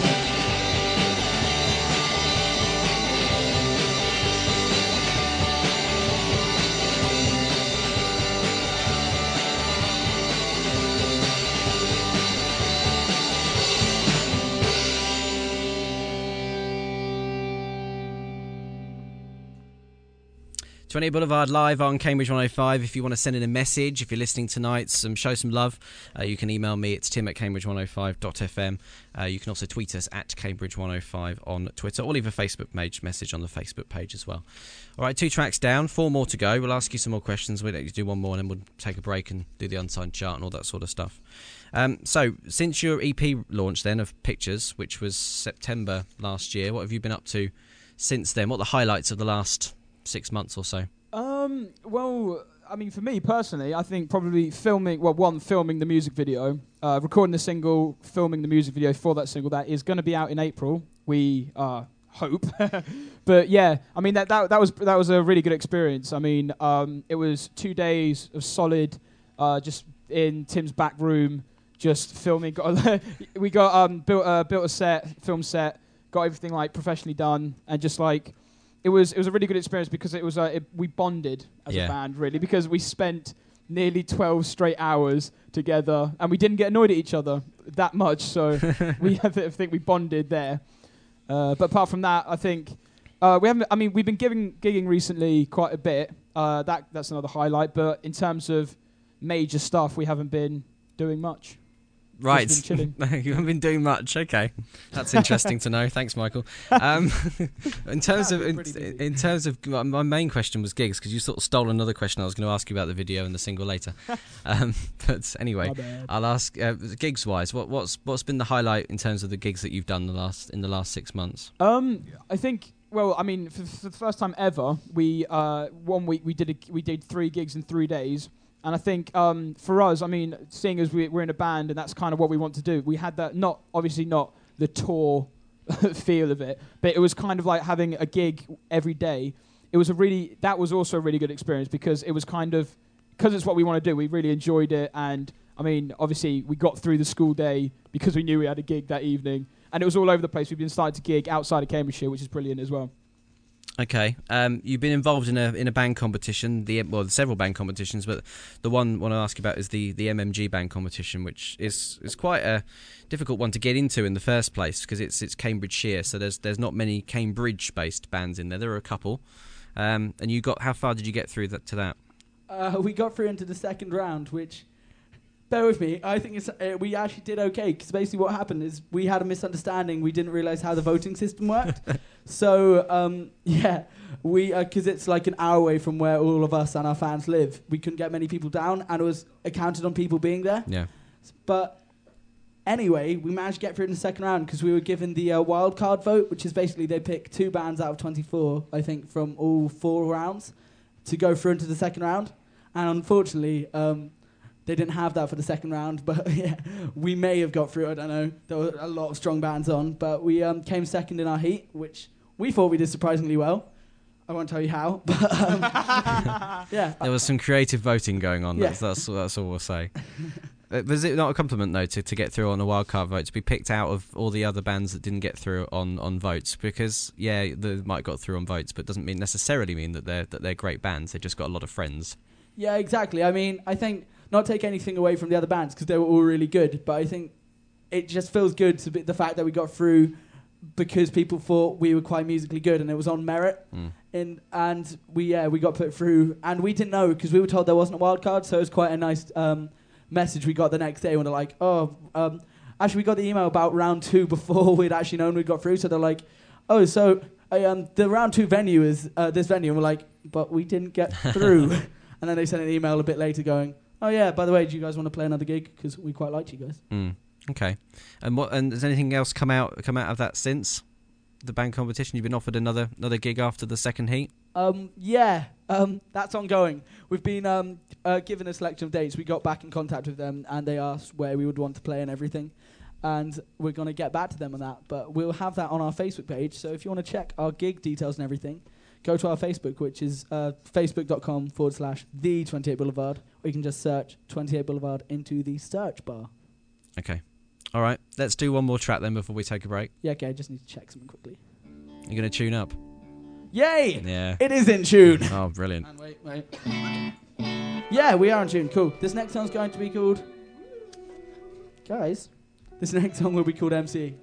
twenty Boulevard live on Cambridge one oh five. If you want to send in a message, if you're listening tonight, some show some love, uh, you can email me. It's tim at cambridge one oh five dot f m. Uh, you can also tweet us at Cambridge one oh five on Twitter, or leave a Facebook page message on the Facebook page as well. All right, two tracks down, four more to go. We'll ask you some more questions. We'll let you do one more, and then we'll take a break and do the unsigned chart and all that sort of stuff. Um, so, since your E P launch then of Pictures, which was September last year, what have you been up to since then? What are the highlights of the last six months or so? Um, well, I mean, for me personally, I think probably filming, well, one, filming the music video, uh, recording the single, filming the music video for that single, that is going to be out in April. We are hope. But yeah, I mean that, that that was that was a really good experience. I mean, um, it was two days of solid, uh, just in Tim's back room, just filming. Got a we got um, built uh, built a set, film set, got everything like professionally done, and just like it was it was a really good experience because it was uh, it, we bonded as Yeah. a band really because we spent nearly twelve straight hours together, and we didn't get annoyed at each other that much. So we I th- think we bonded there. Uh, but apart from that, I think uh, we haven't. I mean, we've been giving gigging recently quite a bit. Uh, that that's another highlight. But in terms of major stuff, we haven't been doing much. Right. Just been chilling. You haven't been doing much. Okay, that's interesting to know. Thanks, Michael. Um, in terms of in, in terms of my my main question was gigs because you sort of stole another question. I was going to ask you about the video and the single later. Um, but anyway, I'll ask uh, gigs wise. What what's what's been the highlight in terms of the gigs that you've done the last in the last six months? Um, I think. Well, I mean, for, for the first time ever, we uh, one week we did a, we did three gigs in three days. And I think um, for us, I mean, seeing as we, we're in a band and that's kind of what we want to do, we had that, not obviously not the tour feel of it, but it was kind of like having a gig every day. It was a really, that was also a really good experience because it was kind of, because it's what we want to do, we really enjoyed it. And I mean, obviously we got through the school day because we knew we had a gig that evening. And it was all over the place. We've been starting to gig outside of Cambridgeshire, which is brilliant as well. Okay, um, you've been involved in a in a band competition, the well, several band competitions, but the one I want to ask you about is the, the M M G band competition, which is is quite a difficult one to get into in the first place because it's it's Cambridgeshire, so there's there's not many Cambridge-based bands in there. There are a couple, um, and you got how far did you get through that to that? Uh, we got through into the second round, which, bear with me, I think it's, uh, we actually did okay because basically what happened is we had a misunderstanding. We didn't realise how the voting system worked. So, um, yeah, we because uh, it's like an hour away from where all of us and our fans live. We couldn't get many people down, and it was accounted on people being there. Yeah. But anyway, we managed to get through in the second round because we were given the uh, wild card vote, which is basically they pick two bands out of twenty-four, I think, from all four rounds to go through into the second round. And unfortunately, um, they didn't have that for the second round, but yeah, we may have got through. I don't know. There were a lot of strong bands on, but we um, came second in our heat, which we thought we did surprisingly well. I won't tell you how, but um, yeah. There was some creative voting going on. Yeah. That's, that's that's all we'll say. Uh, Was it not a compliment though to, to get through on a wildcard vote, to be picked out of all the other bands that didn't get through on, on votes? Because yeah, they might have got through on votes, but doesn't mean necessarily mean that they're that they're great bands. They just got a lot of friends. Yeah, exactly. I mean, I think not take anything away from the other bands because they were all really good, but I think it just feels good to be the fact that we got through because people thought we were quite musically good and it was on merit. Mm. In, and we yeah we got put through, and we didn't know because we were told there wasn't a wild card, so it was quite a nice um, message we got the next day when they're like, oh, um, actually we got the email about round two before we'd actually known we got through, so they're like, oh, so I, um, the round two venue is uh, this venue, and we're like, but we didn't get through. And then they sent an email a bit later going, oh yeah, by the way, do you guys want to play another gig? Because we quite liked you guys. Mm. Okay. And what? And has anything else come out come out of that since the band competition? You've been offered another another gig after the second heat? Um, yeah, um, that's ongoing. We've been um, uh, given a selection of dates. We got back in contact with them, and they asked where we would want to play and everything. And we're going to get back to them on that. But we'll have that on our Facebook page. So if you want to check our gig details and everything, go to our Facebook, which is uh, facebook.com forward slash the 28 Boulevard. Or you can just search twenty-eight Boulevard into the search bar. Okay. All right. Let's do one more track then before we take a break. Yeah, okay, I just need to check something quickly. You're going to tune up? Yay! Yeah. It is in tune. Oh, brilliant. And wait, wait. Yeah, we are in tune. Cool. This next song's going to be called... Guys, this next song will be called M C.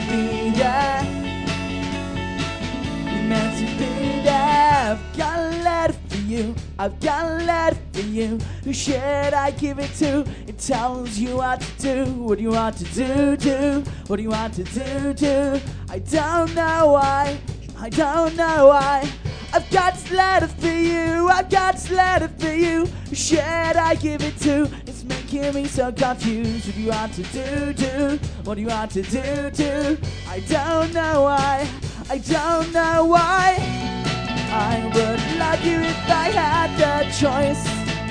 Got a I've got a letter for you. Who should I give it to? It tells you what to do. What do you want to do, do? What do you want to do, do? I don't know why. I don't know why. I've got this letter for you. I've got this letter for you. Who should I give it to? It's making me so confused. What do you want to do, do? What do you want to do, do? I don't know why. I don't know why. I would love you if I had the choice.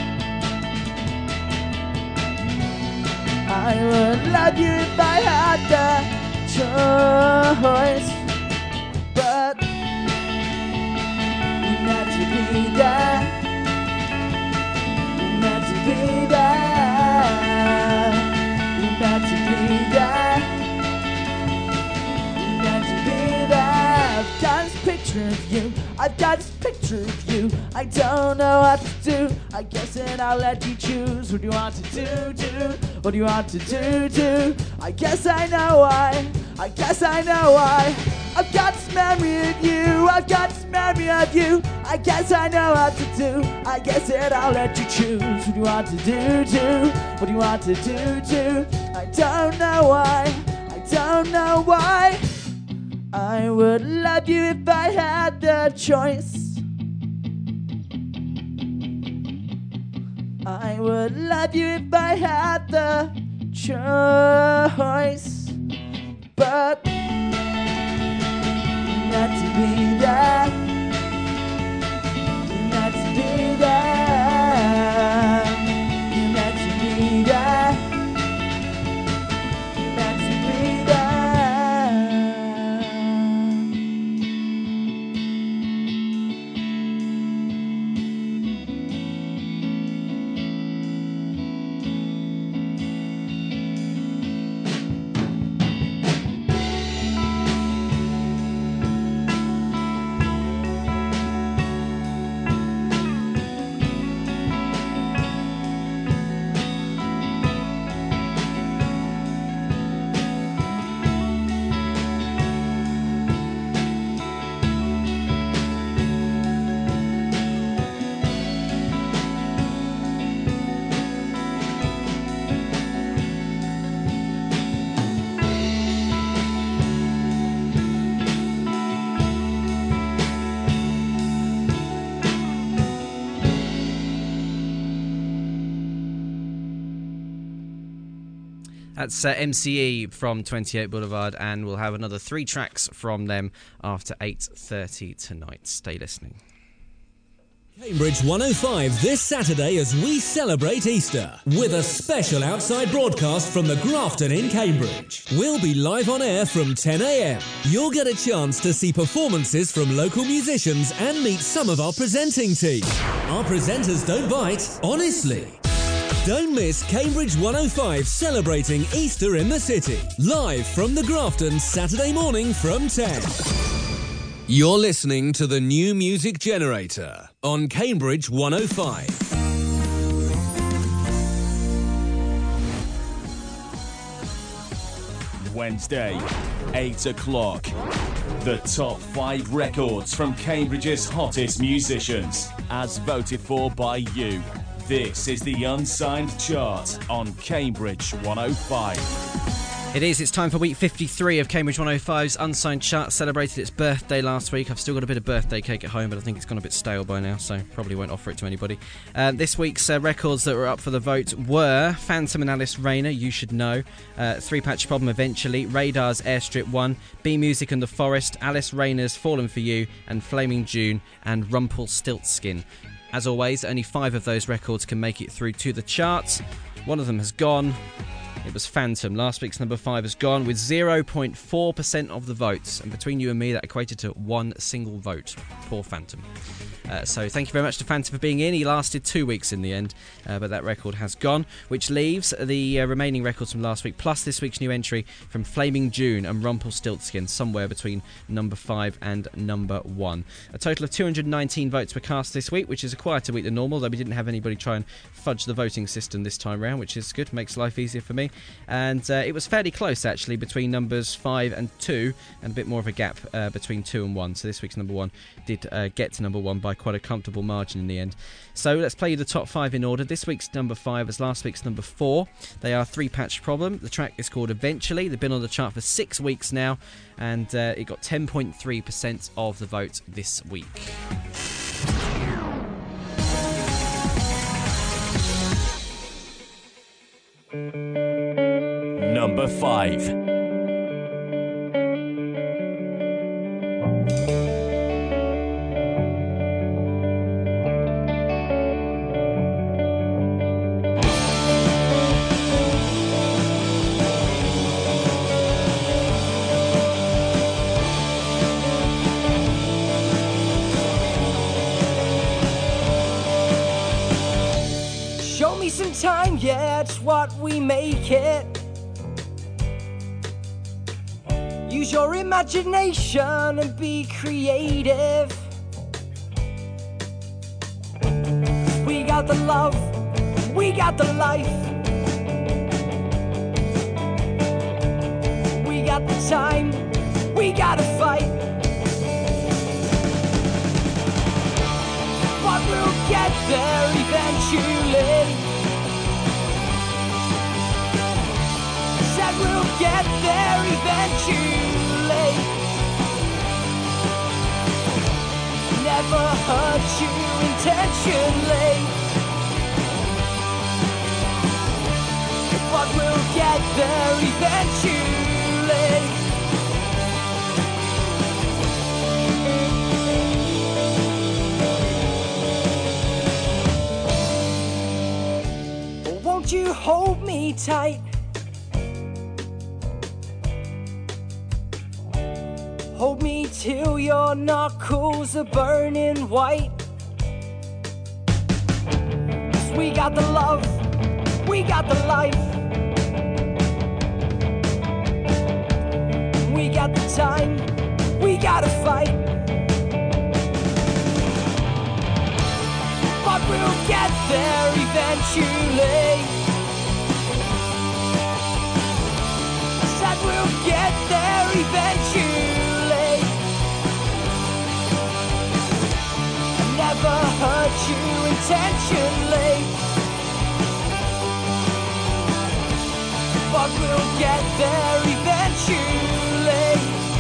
I would love you if I had the choice. But you're meant to be there. You're meant to be there. You're meant to be there. You're meant to be there. I've got this picture of you. I've got this picture of you. I don't know what to do. I guess that I'll let you choose. What do you want to do, do? What do you want to do, do? I guess I know why. I guess I know why. I've got this memory of you. I've got this memory of you. I guess I know what to do. I guess that I'll let you choose. What do you want to do, do? What do you want to do, do? I don't know why. I don't know why. I would love you if I had the choice. I would love you if I had the choice. But not to be there, not to be there, not to be there, not to be there. That's uh, M C E from twenty-eight Boulevard, and we'll have another three tracks from them after eight thirty tonight. Stay listening. Cambridge one oh five this Saturday as we celebrate Easter with a special outside broadcast from the Grafton in Cambridge. We'll be live on air from ten a m. You'll get a chance to see performances from local musicians and meet some of our presenting team. Our presenters don't bite, honestly. Don't miss Cambridge one oh five celebrating Easter in the city. Live from the Grafton Saturday morning from ten. You're listening to the New Music Generator on Cambridge one oh five. Wednesday, eight o'clock. The top five records from Cambridge's hottest musicians, as voted for by you. This is the Unsigned Chart on Cambridge one oh five. It is, it's time for week fifty-three of Cambridge one oh five's Unsigned Chart. Celebrated its birthday last week. I've still got a bit of birthday cake at home, but I think it's gone a bit stale by now, so probably won't offer it to anybody. Uh, this week's uh, records that were up for the vote were Phantom and Alice Rayner, You Should Know, uh, Three Patch Problem Eventually, Radar's Airstrip one, B Music and the Forest, Alice Rayner's Fallen For You, and Flaming June, and Rumpelstiltskin. As always, only five of those records can make it through to the charts. One of them has gone. It was Phantom. Last week's number five has gone with zero point four percent of the votes. And between you and me, that equated to one single vote. Poor Phantom. Uh, so thank you very much to Phantom for being in. He lasted two weeks in the end, uh, but that record has gone, which leaves the uh, remaining records from last week, plus this week's new entry from Flaming June and Rumpelstiltskin, somewhere between number five and number one. A total of two hundred nineteen votes were cast this week, which is a quieter week than normal, though we didn't have anybody try and fudge the voting system this time round, which is good, makes life easier for me. And uh, it was fairly close, actually, between numbers five and two, and a bit more of a gap uh, between two and one. So this week's number one did uh, get to number one by quite a comfortable margin in the end. So let's play you the top five in order. This week's number five was last week's number four. They are Three Patch Problem. The track is called Eventually. They've been on the chart for six weeks now, and uh, it got ten point three percent of the vote this week. Number five. Show me some time, yeah, it's what we make it. Use your imagination and be creative. We got the love, we got the life. We got the time, we gotta fight. But we'll get there eventually. Said we'll get there eventually. Never hurt you intentionally, but we'll get there eventually. Won't you hold me tight? Hold me till your knuckles are burning white. 'Cause we got the love, we got the life. We got the time, we gotta fight. But we'll get there eventually. Said we'll get there eventually. Never hurt you intentionally, but we'll get there eventually.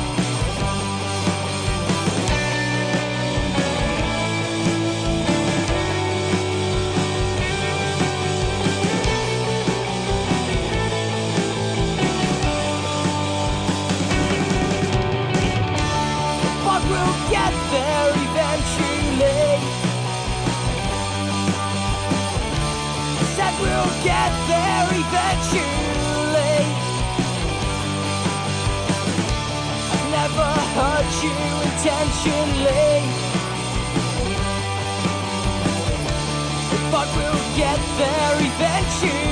But we'll get there eventually. Said we'll get there eventually. Never hurt you intentionally, but we'll get there eventually.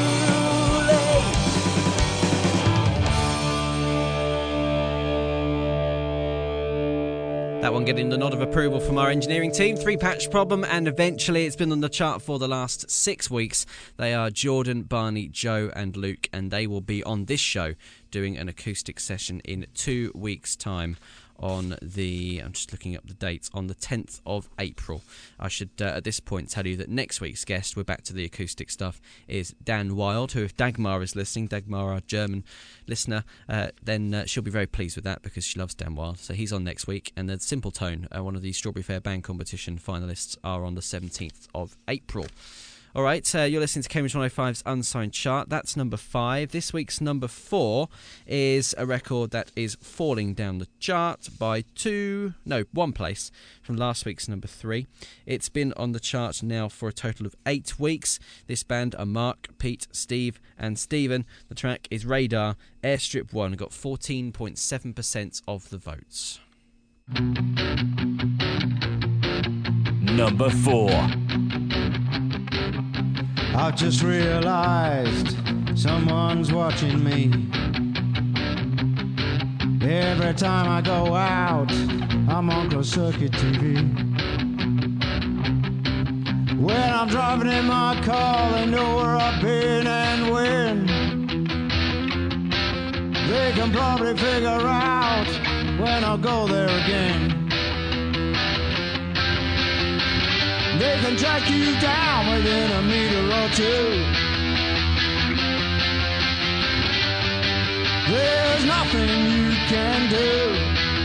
That one getting the nod of approval from our engineering team. Three Patch Problem, and Eventually. It's been on the chart for the last six weeks. They are Jordan, Barney, Joe and Luke, and they will be on this show doing an acoustic session in two weeks' time on the, I'm just looking up the dates, on the tenth of April. I should uh, at this point tell you that next week's guest, we're back to the acoustic stuff, is Dan Wild, who, if Dagmar is listening, Dagmar, our German listener, uh, then uh, she'll be very pleased with that because she loves Dan Wild. So he's on next week, and the Simple Tone, uh, one of the Strawberry Fair Band Competition finalists, are on the seventeenth of April. All right, uh, you're listening to Cambridge one oh five's Unsigned Chart. That's number five. This week's number four is a record that is falling down the chart by two, no, one place from last week's number three. It's been on the chart now for a total of eight weeks. This band are Mark, Pete, Steve and Stephen. The track is Radar, Airstrip one, got fourteen point seven percent of the votes. Number four. I've just realized someone's watching me. Every time I go out, I'm on closed circuit T V. When I'm driving in my car, they know where I've been and when. They can probably figure out when I'll go there again. They can track you down within a meter or two. There's nothing you can do.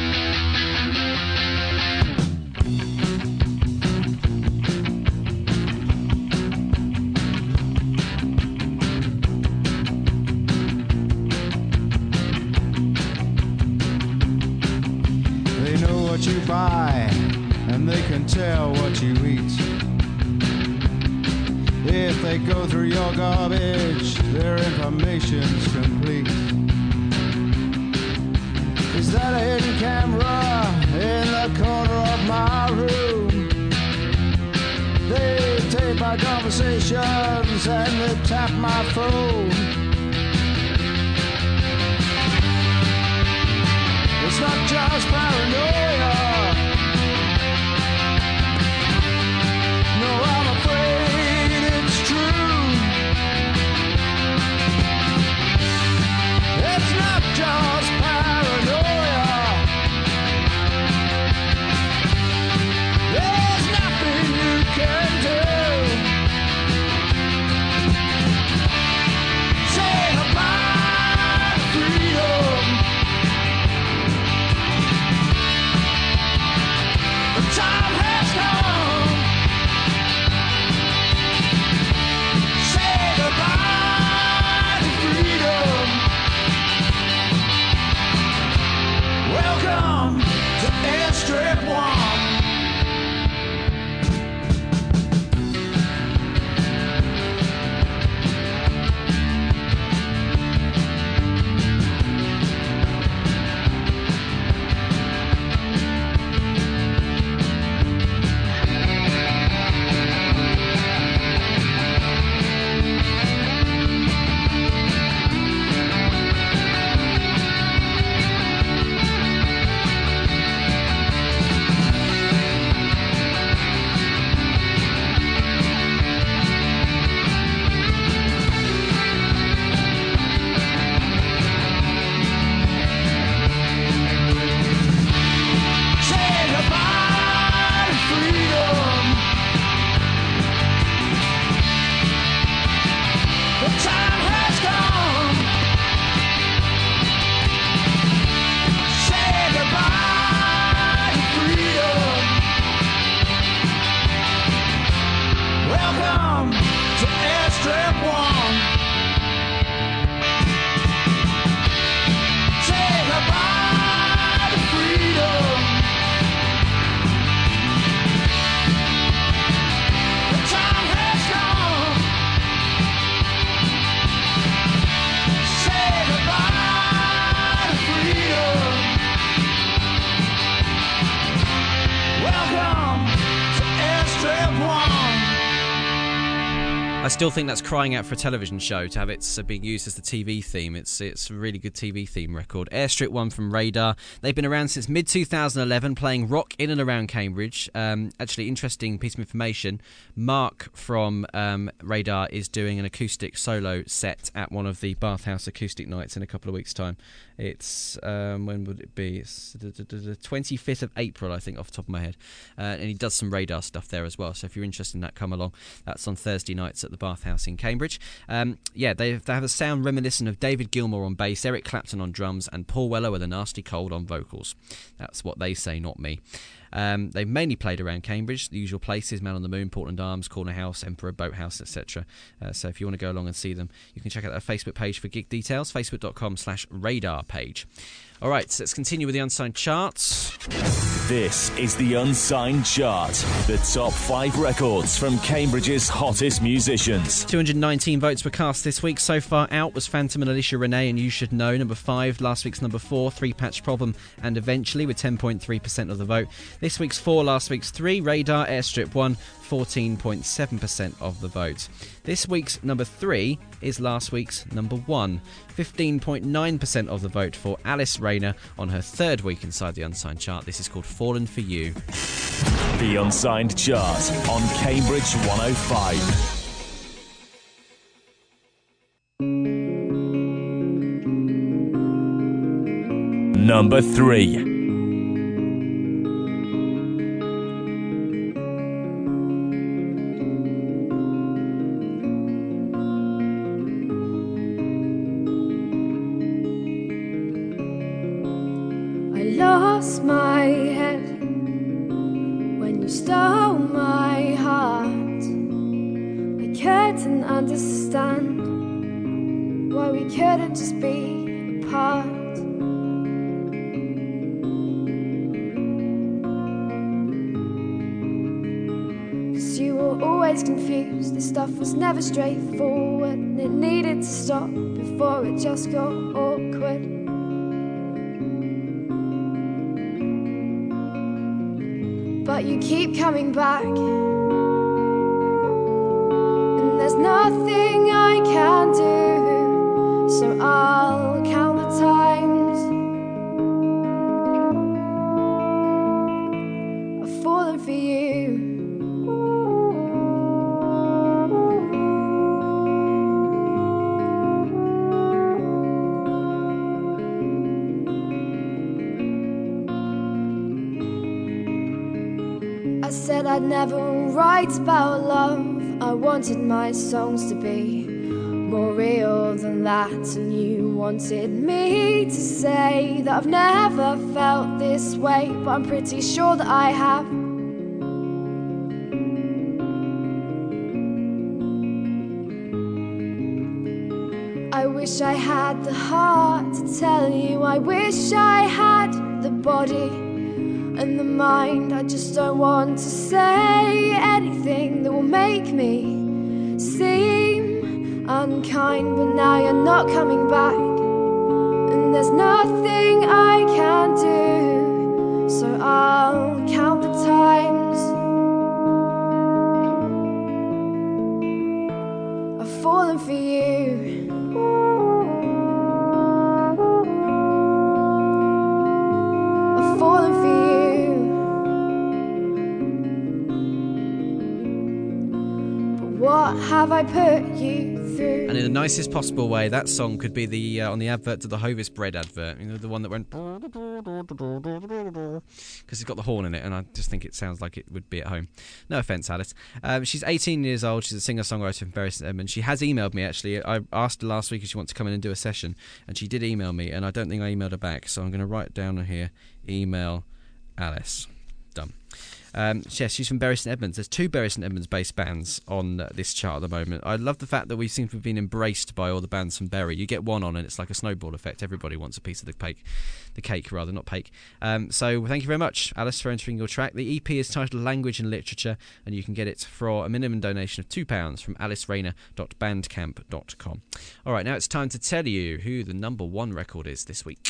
They know what you buy, and they can tell what you eat. If they go through your garbage, their information's complete. Is that a hidden camera in the corner of my room? They tape my conversations and they tap my phone. It's not just paranoia. No, I'm afraid it's true. It's not just paranoia. There's nothing you can do. Say goodbye to freedom. The time has come. Say goodbye to freedom. Welcome to Airstrip One. Say goodbye to freedom. The time has come. Say goodbye to freedom. Welcome to Airstrip One. Say goodbye to freedom. The time has come. Say goodbye to freedom. Welcome to Airstrip One. I still think that's crying out for a television show to have it uh, being used as the T V theme. It's it's a really good T V theme record. Airstrip One from Radar. They've been around since mid twenty eleven, playing rock in and around Cambridge. Um, actually, interesting piece of information. Mark from um, Radar is doing an acoustic solo set at one of the Bathhouse acoustic nights in a couple of weeks' time. It's um, when would it be? It's the, the, the twenty-fifth of April, I think, off the top of my head. Uh, and he does some Radar stuff there as well. So if you're interested in that, come along. That's on Thursday nights at the Bathhouse in Cambridge. Um, yeah, they, they have a sound reminiscent of David Gilmour on bass, Eric Clapton on drums, and Paul Weller with a nasty cold on vocals. That's what they say, not me. Um, they've mainly played around Cambridge, the usual places: Man on the Moon, Portland Arms, Corner House, Emperor Boathouse, et cetera. Uh, so if you want to go along and see them, you can check out their Facebook page for gig details, facebook.com slash radar page. All right, so let's continue with the Unsigned Charts. This is the Unsigned Chart, the top five records from Cambridge's hottest musicians. two hundred nineteen votes were cast this week. So far out was Phantom and Alicia Renee and You Should Know, number five. Last week's number four, Three Patch Problem and Eventually, with ten point three percent of the vote. This week's four, last week's three, Radar, Airstrip one, fourteen point seven percent of the vote. This week's number three is last week's number one, fifteen point nine percent of the vote for Alice Rayner on her third week inside the Unsigned Chart. This is called Fallen for You. The Unsigned Chart on Cambridge one oh five. number three. I lost my head when you stole my heart. I couldn't understand why we couldn't just be apart. Cause you were always confused, this stuff was never straightforward, and it needed to stop before it just got awkward. But you keep coming back, and there's nothing I can do, so I'll count the times I've fallen for you. I said I'd never write about love. I wanted my songs to be more real than that, and you wanted me to say that I've never felt this way, but I'm pretty sure that I have. I wish I had the heart to tell you, I wish I had the body and the mind. I just don't want to say anything that will make me seem unkind. But now you're not coming back, and there's nothing I can do, so I'll count the times I've fallen for you. I've fallen for you. What have I put you through? And in the nicest possible way, that song could be the uh, on the advert to the Hovis bread advert. You know, the one that went because it's got the horn in it, and I just think it sounds like it would be at home. No offence, Alice. Um, she's eighteen years old. She's a singer-songwriter from Bury St Edmunds. She has emailed me, actually. I asked her last week if she wants to come in and do a session, and she did email me, and I don't think I emailed her back, so I'm going to write down here, email Alice. Done. Um, yes, she's from Bury St Edmunds. There's two Bury St Edmunds based bands on uh, this chart at the moment. I love the fact that we seem to have been embraced by all the bands from Bury. You get one on and it's like a snowball effect. Everybody wants a piece of the cake, the cake rather, not cake. Um, so thank you very much, Alice, for entering your track. The E P is titled Language and Literature, and you can get it for a minimum donation of two pounds from alice rayner dot bandcamp dot com. All right, now it's time to tell you who the number one record is this week.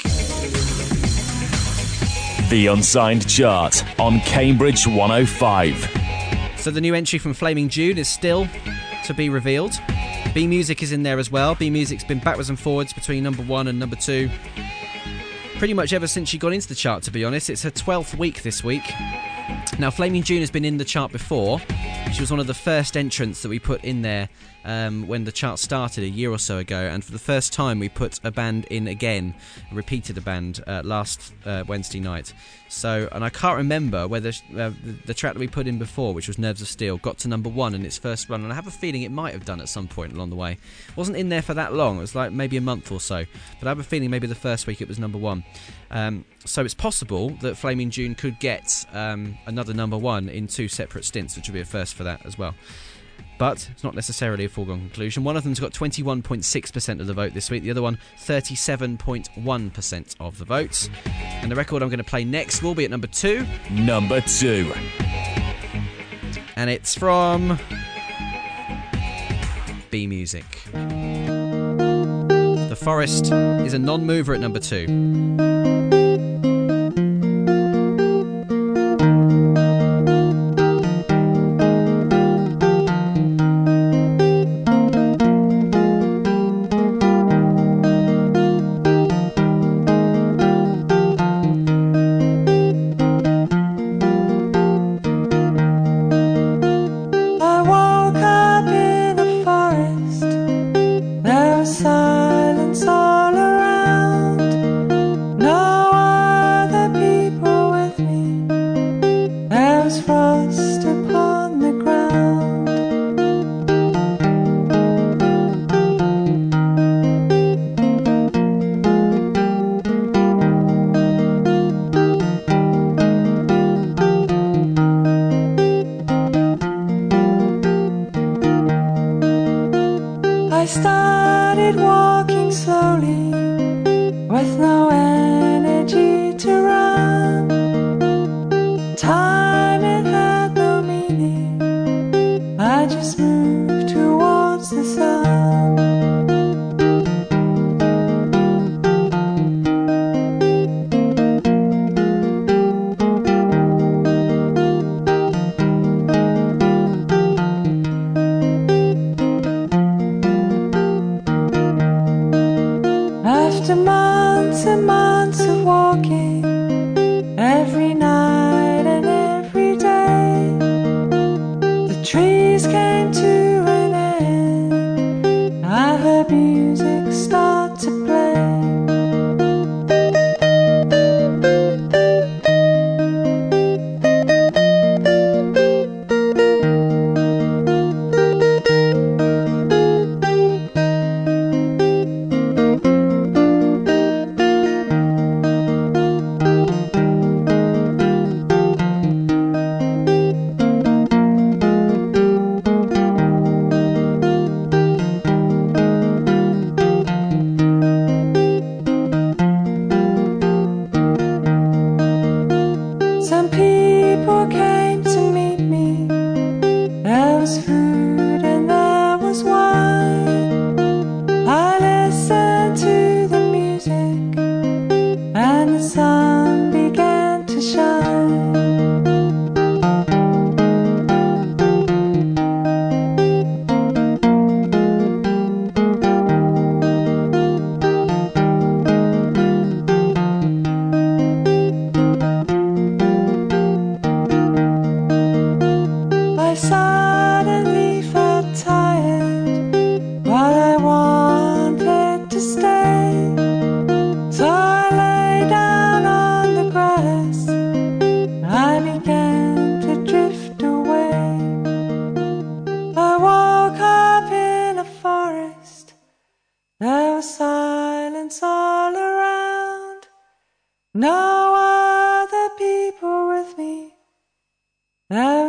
The Unsigned Chart on Cambridge one oh five. So the new entry from Flaming June is still to be revealed. B Music is in there as well. B Music's been backwards and forwards between number one and number two pretty much ever since she got into the chart, to be honest. It's her twelfth week this week. Now, Flaming June has been in the chart before. She was one of the first entrants that we put in there um, when the chart started a year or so ago, and for the first time we put a band in again, repeated a band uh, last uh, Wednesday night. So, and I can't remember whether uh, the, the track that we put in before, which was Nerves of Steel, got to number one in its first run, and I have a feeling it might have done at some point along the way. It wasn't in there for that long, it was like maybe a month or so, but I have a feeling maybe the first week it was number one. Um, so it's possible that Flaming June could get um, another number one in two separate stints, which would be a first for that as well. But it's not necessarily a foregone conclusion. One of them's got twenty-one point six percent of the vote this week, the other one thirty-seven point one percent of the votes. And the record I'm going to play next will be at number two. Number two. And it's from B Music. The Forest is a non-mover at number two. Silence all around.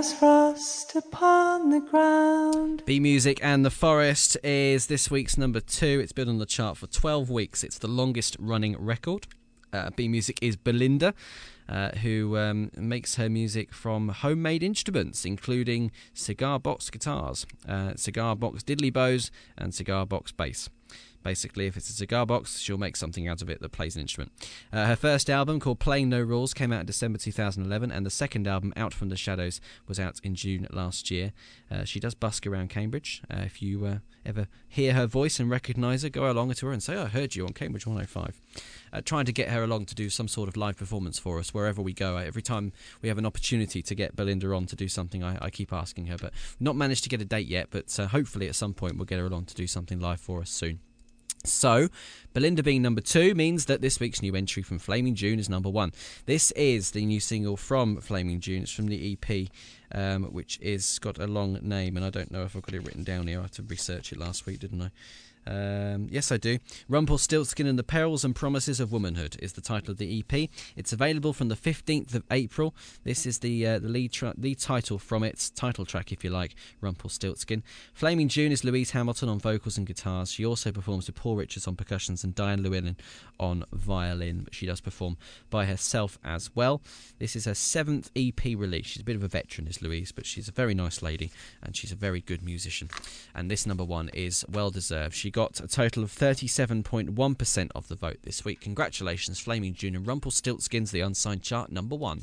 as frost upon the ground. B Music and The Forest is this week's number two. It's been on the chart for twelve weeks. It's the longest running record. Uh, B Music is Belinda, uh, who um, makes her music from homemade instruments, including cigar box guitars, uh, cigar box diddly bows, and cigar box bass. Basically, if it's a cigar box, she'll make something out of it that plays an instrument. Uh, her first album, called Playing No Rules, came out in December two thousand eleven, and the second album, Out From The Shadows, was out in June last year. Uh, she does busk around Cambridge. Uh, if you uh, ever hear her voice and recognise her, go along to her and say, oh, I heard you on Cambridge one oh five. Uh, trying to get her along to do some sort of live performance for us wherever we go. Every time we have an opportunity to get Belinda on to do something, I, I keep asking her, but not managed to get a date yet, but uh, hopefully at some point we'll get her along to do something live for us soon. So, Belinda being number two means that this week's new entry from Flaming June is number one. This is the new single from Flaming June. It's from the E P, um, which is got a long name, and I don't know if I've got it written down here. I had to research it last week, didn't I? Um, yes, I do. Rumpelstiltskin and the Perils and Promises of Womanhood is the title of the E P. It's available from the fifteenth of April. This is the uh, the lead, tra- lead title from its title track, if you like, Rumpelstiltskin. Flaming June is Louise Hamilton on vocals and guitars. She also performs with Paul Richards on percussions and Diane Llewellyn on violin, but she does perform by herself as well. This is her seventh E P release. She's a bit of a veteran, is Louise, but she's a very nice lady and she's a very good musician. And this number one is well deserved. She got a total of thirty-seven point one percent of the vote this week. Congratulations, Flaming June and Rumpelstiltskin's the Unsigned Chart number one.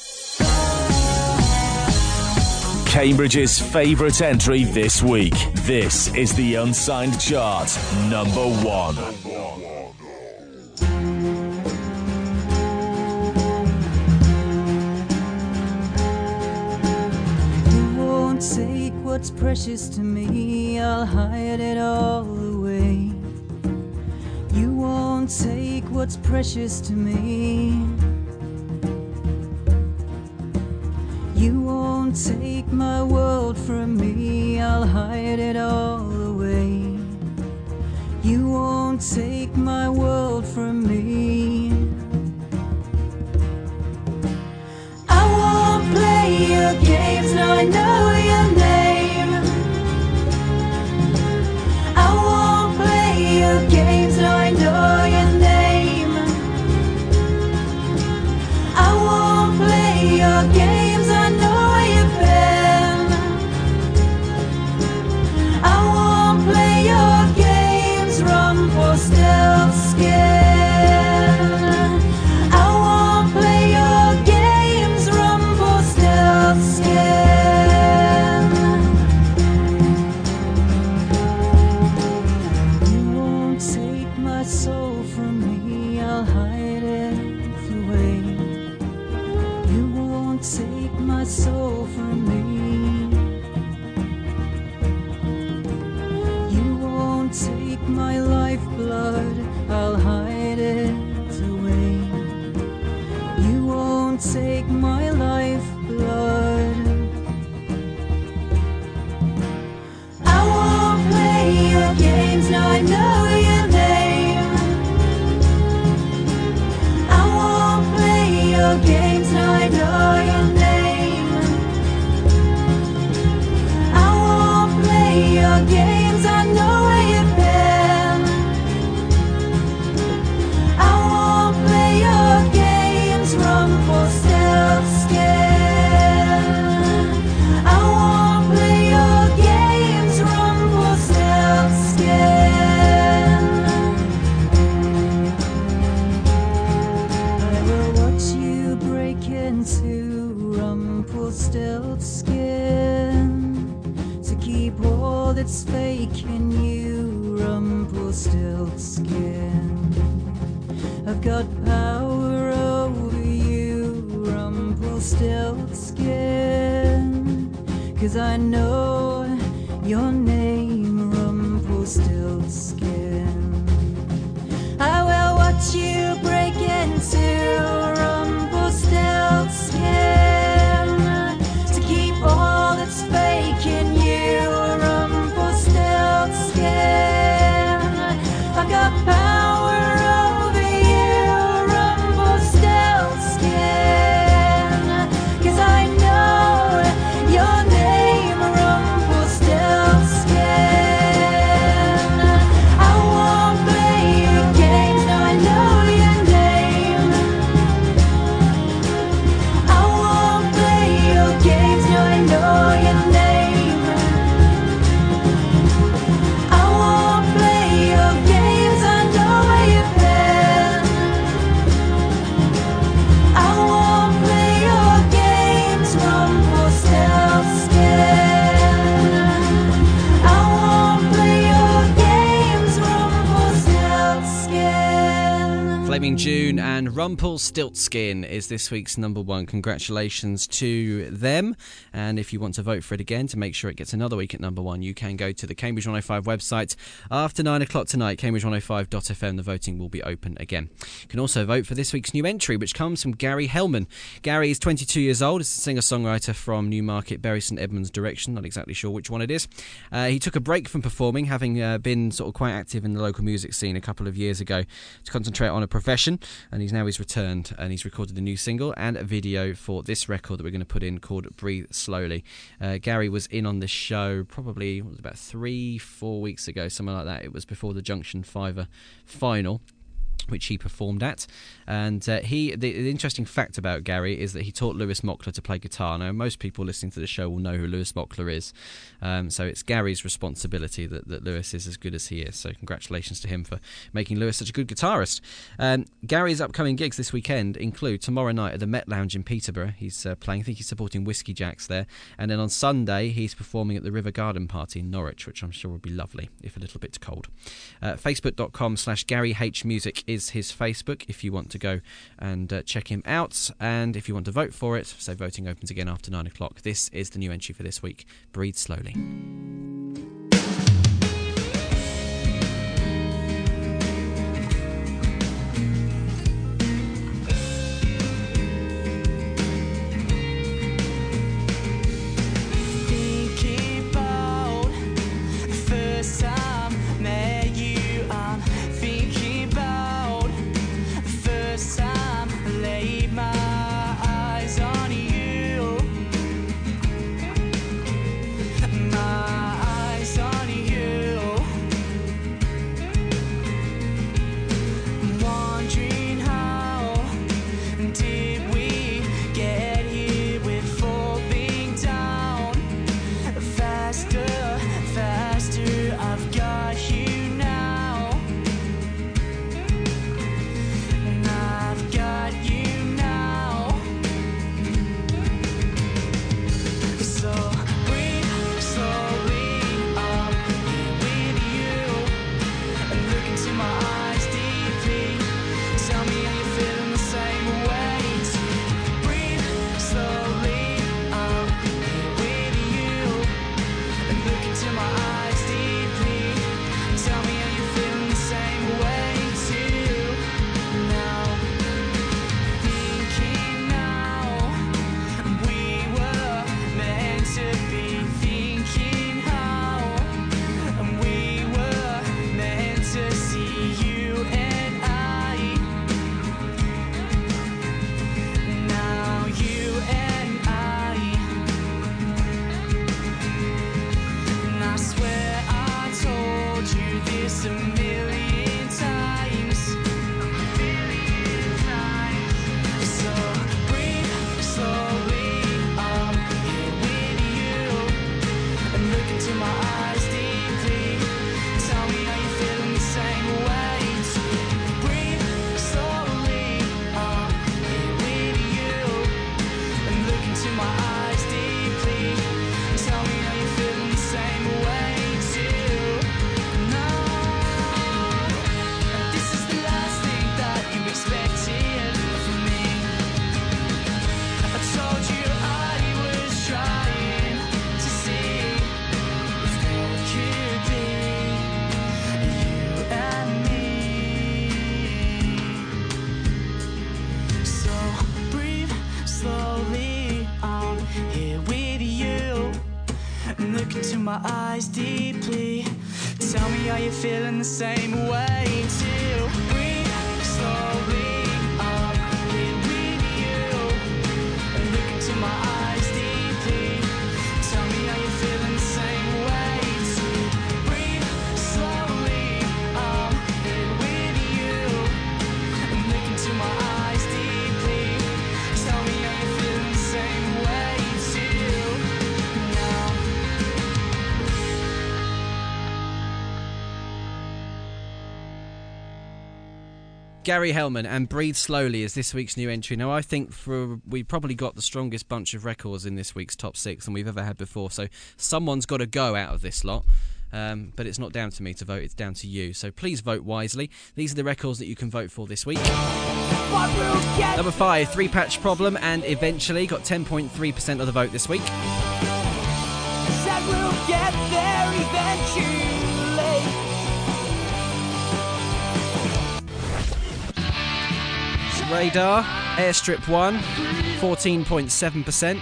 Cambridge's favourite entry this week. This is the Unsigned Chart number one. You won't take what's precious to me, I'll hide it all away. You won't take what's precious to me. You won't take my world from me, I'll hide it all away. You won't take my world from me. I won't play your games, now I know your name. I won't play your games, now I know your name. I won't play your games, I know your pen. I won't play your games, Rumpelstiltskin. I won't play your games, Rumpelstiltskin. You won't take my soul from me, I'll hide it away. You won't take my soul from me. You won't take my lifeblood, I'll hide it away. You won't take my lifeblood. I won't play your games, now I know your name. I won't play your games, now I know your name. I won't play your games, I know where you've been. I won't play your games, Rumpelstiltskin. I won't play your games, Rumpelstiltskin. I will watch you break into Rumpelstiltskin to keep all that's fake in you, Rumpelstiltskin. I've got power over you, Rumpelstiltskin, 'cause I know your name, Rumpelstiltskin. I will watch you break into Rumpelstiltskin to keep all that's fake in you, Rumpelstiltskin. I've got power over you, Rumpelstiltskin, 'cause I know and Rumpelstiltskin is this week's number one. Congratulations to them. And if you want to vote for it again to make sure it gets another week at number one, you can go to the Cambridge one oh five website after nine o'clock tonight, cambridge one oh five dot f m. The voting will be open again. You can also vote for this week's new entry, which comes from Gary Hellman. Gary is twenty-two years old. He's a singer-songwriter from Newmarket, Bury St Edmunds direction. Not exactly sure which one it is. Uh, he took a break from performing, having uh, been sort of quite active in the local music scene a couple of years ago to concentrate on a profession, and he's now he's returned and he's recorded a new single and a video for this record that we're going to put in called Breathe Slowly. Uh, Gary was in on this show probably what was it, about three, four weeks ago, something like that. It was before the Junction Fiver final, which he performed at. And uh, he, the, the interesting fact about Gary is that he taught Lewis Mockler to play guitar. Now, most people listening to the show will know who Lewis Mockler is. Um, so it's Gary's responsibility that, that Lewis is as good as he is. So congratulations to him for making Lewis such a good guitarist. Um, Gary's upcoming gigs this weekend include tomorrow night at the Met Lounge in Peterborough. He's uh, playing, I think he's supporting Whiskey Jacks there. And then on Sunday, he's performing at the River Garden Party in Norwich, which I'm sure will be lovely, if a little bit cold. Uh, Facebook.com slash Gary H Music is his Facebook if you want to go and uh, check him out, and if you want to vote for it, so voting opens again after nine o'clock. This is the new entry for this week, Breathe Slowly. Thinking about the first time I met you, I'm thinking about the first time I laid my eyes on you. My eyes on you. I'm wondering how did we get here with falling down faster, faster. I've got you now, and I've got you now. So breathe slowly, I'm here with you, and look into my eyes deeply. Tell me how you're feeling the same way too. Breathe slowly, I'm here with you, and look into my eyes deeply. Tell me how you're feeling the same way too. Now, thinking now, we were meant to be. Thinking how, and we were meant to see you and I. Now you and I. And I swear I told you this a million times. A million times. So breathe slowly, I'm here with you, and look into my eyes deeply. Tell me how you're feeling the same way too. Breathe slowly, I'm here with you, and look into my eyes deeply. Tell me how you're feeling the same way too. No, this is the last thing that you expected from me. I told you I was trying to see if there could be you and me. So breathe slowly, I'm here with you, and look into my eyes deeply. Tell me how you're feeling the same way too. Breathe slowly, I'm here with you, and look into my eyes deeply. Tell me how you're feeling the same way too. Breathe slowly, I'm here with you, and look into my eyes deeply. Tell me how you're feeling the same way too. Now. Gary Hellman and Breathe Slowly is this week's new entry. Now, I think for we probably got the strongest bunch of records in this week's top six than we've ever had before, so someone's got to go out of this lot. Um, but it's not down to me to vote, it's down to you. So please vote wisely. These are the records that you can vote for this week. Number five, Three Patch Problem, and Eventually got ten point three percent of the vote this week. Said we'll get there eventually. Radar, Airstrip one, fourteen point seven percent.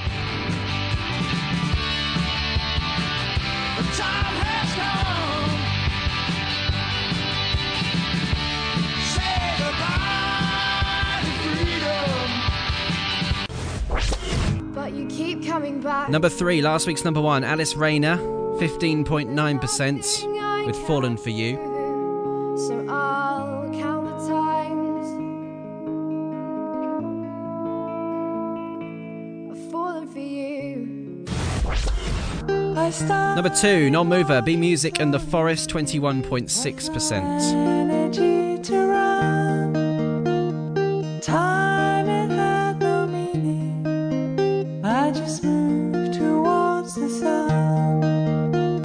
But you keep coming back. Number three, last week's number one, Alice Rayner, fifteen point nine percent with Fallen For You. So I'll count the times I've fallen for you. I start Number two, Non-Mover, B Music and The Forest, twenty-one point six percent. energy to run. Time it had no meaning. I just moved towards the sun.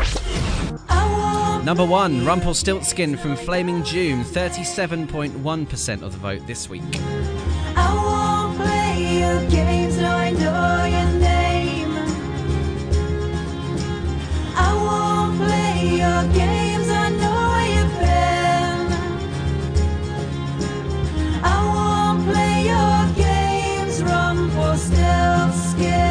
Number one, Rumpelstiltskin from Flaming June, thirty-seven point one percent of the vote this week. I won't play your games, no, I know your name. I won't play your games, I know your pen. I won't play your games, Rumpelstiltskin.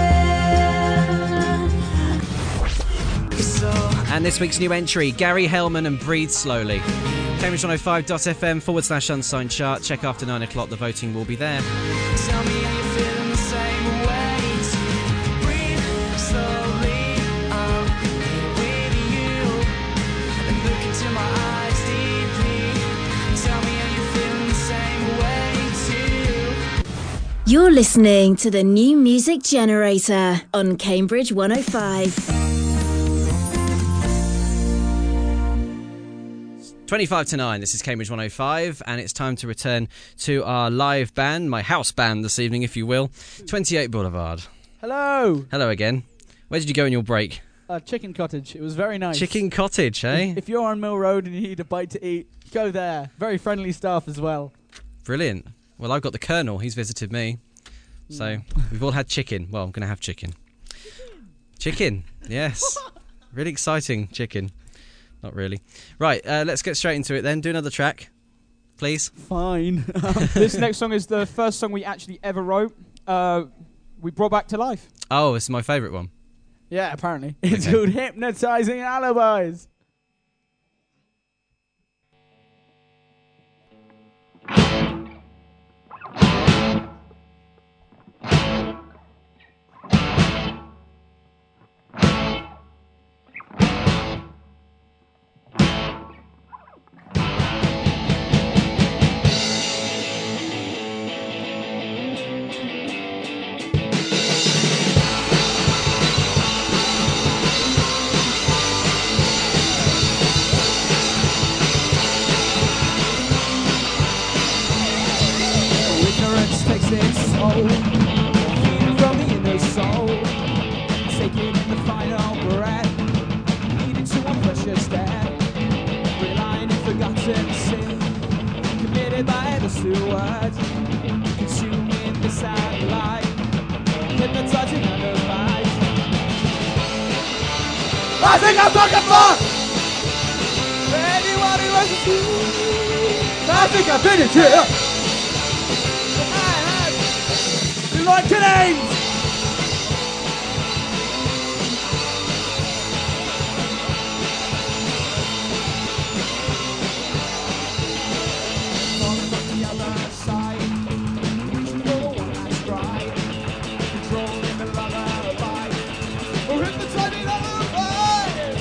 So And this week's new entry, Gary Hellman and Breathe Slowly. Cambridge one oh five dot f m forward slash unsigned chart. Check after nine o'clock, the voting will be there. tell me how you feel in the same way. Breathe slowly, I'm with you. And look into my eyes deeply. Tell me how you feel in the same way too. You're listening to the New Music Generator on Cambridge one oh five. twenty-five to nine, this is Cambridge one oh five, and it's time to return to our live band, my house band this evening, if you will. twenty-eight Boulevard. Hello. Hello again. Where did you go in your break? Uh, Chicken Cottage. It was very nice. Chicken Cottage, eh? If, if you're on Mill Road and you need a bite to eat, go there. Very friendly staff as well. Brilliant. Well, I've got the Colonel. He's visited me. So, we've all had chicken. Well, I'm going to have chicken. Chicken, yes. Really exciting chicken. Not really. Right, uh, let's get straight into it then. Do another track, please. Fine. This next song is the first song we actually ever wrote. Uh, we brought back to life. Oh, it's my favourite one. Yeah, apparently. It's Okay. called Hypnotizing Alibis. Ignorance takes its toll, feeding from the inner soul, taking in the final breath, leading to one precious death, relying in forgotten sin, committed by the stewards, consuming the satellite, hypnotizing alibis. I think I'm fucking fucked! Anyone who has a clue, I think I've been in here! You like your names? On the other side, reasonable one last ride, controlling the lullaby, or hypnotizing alibis.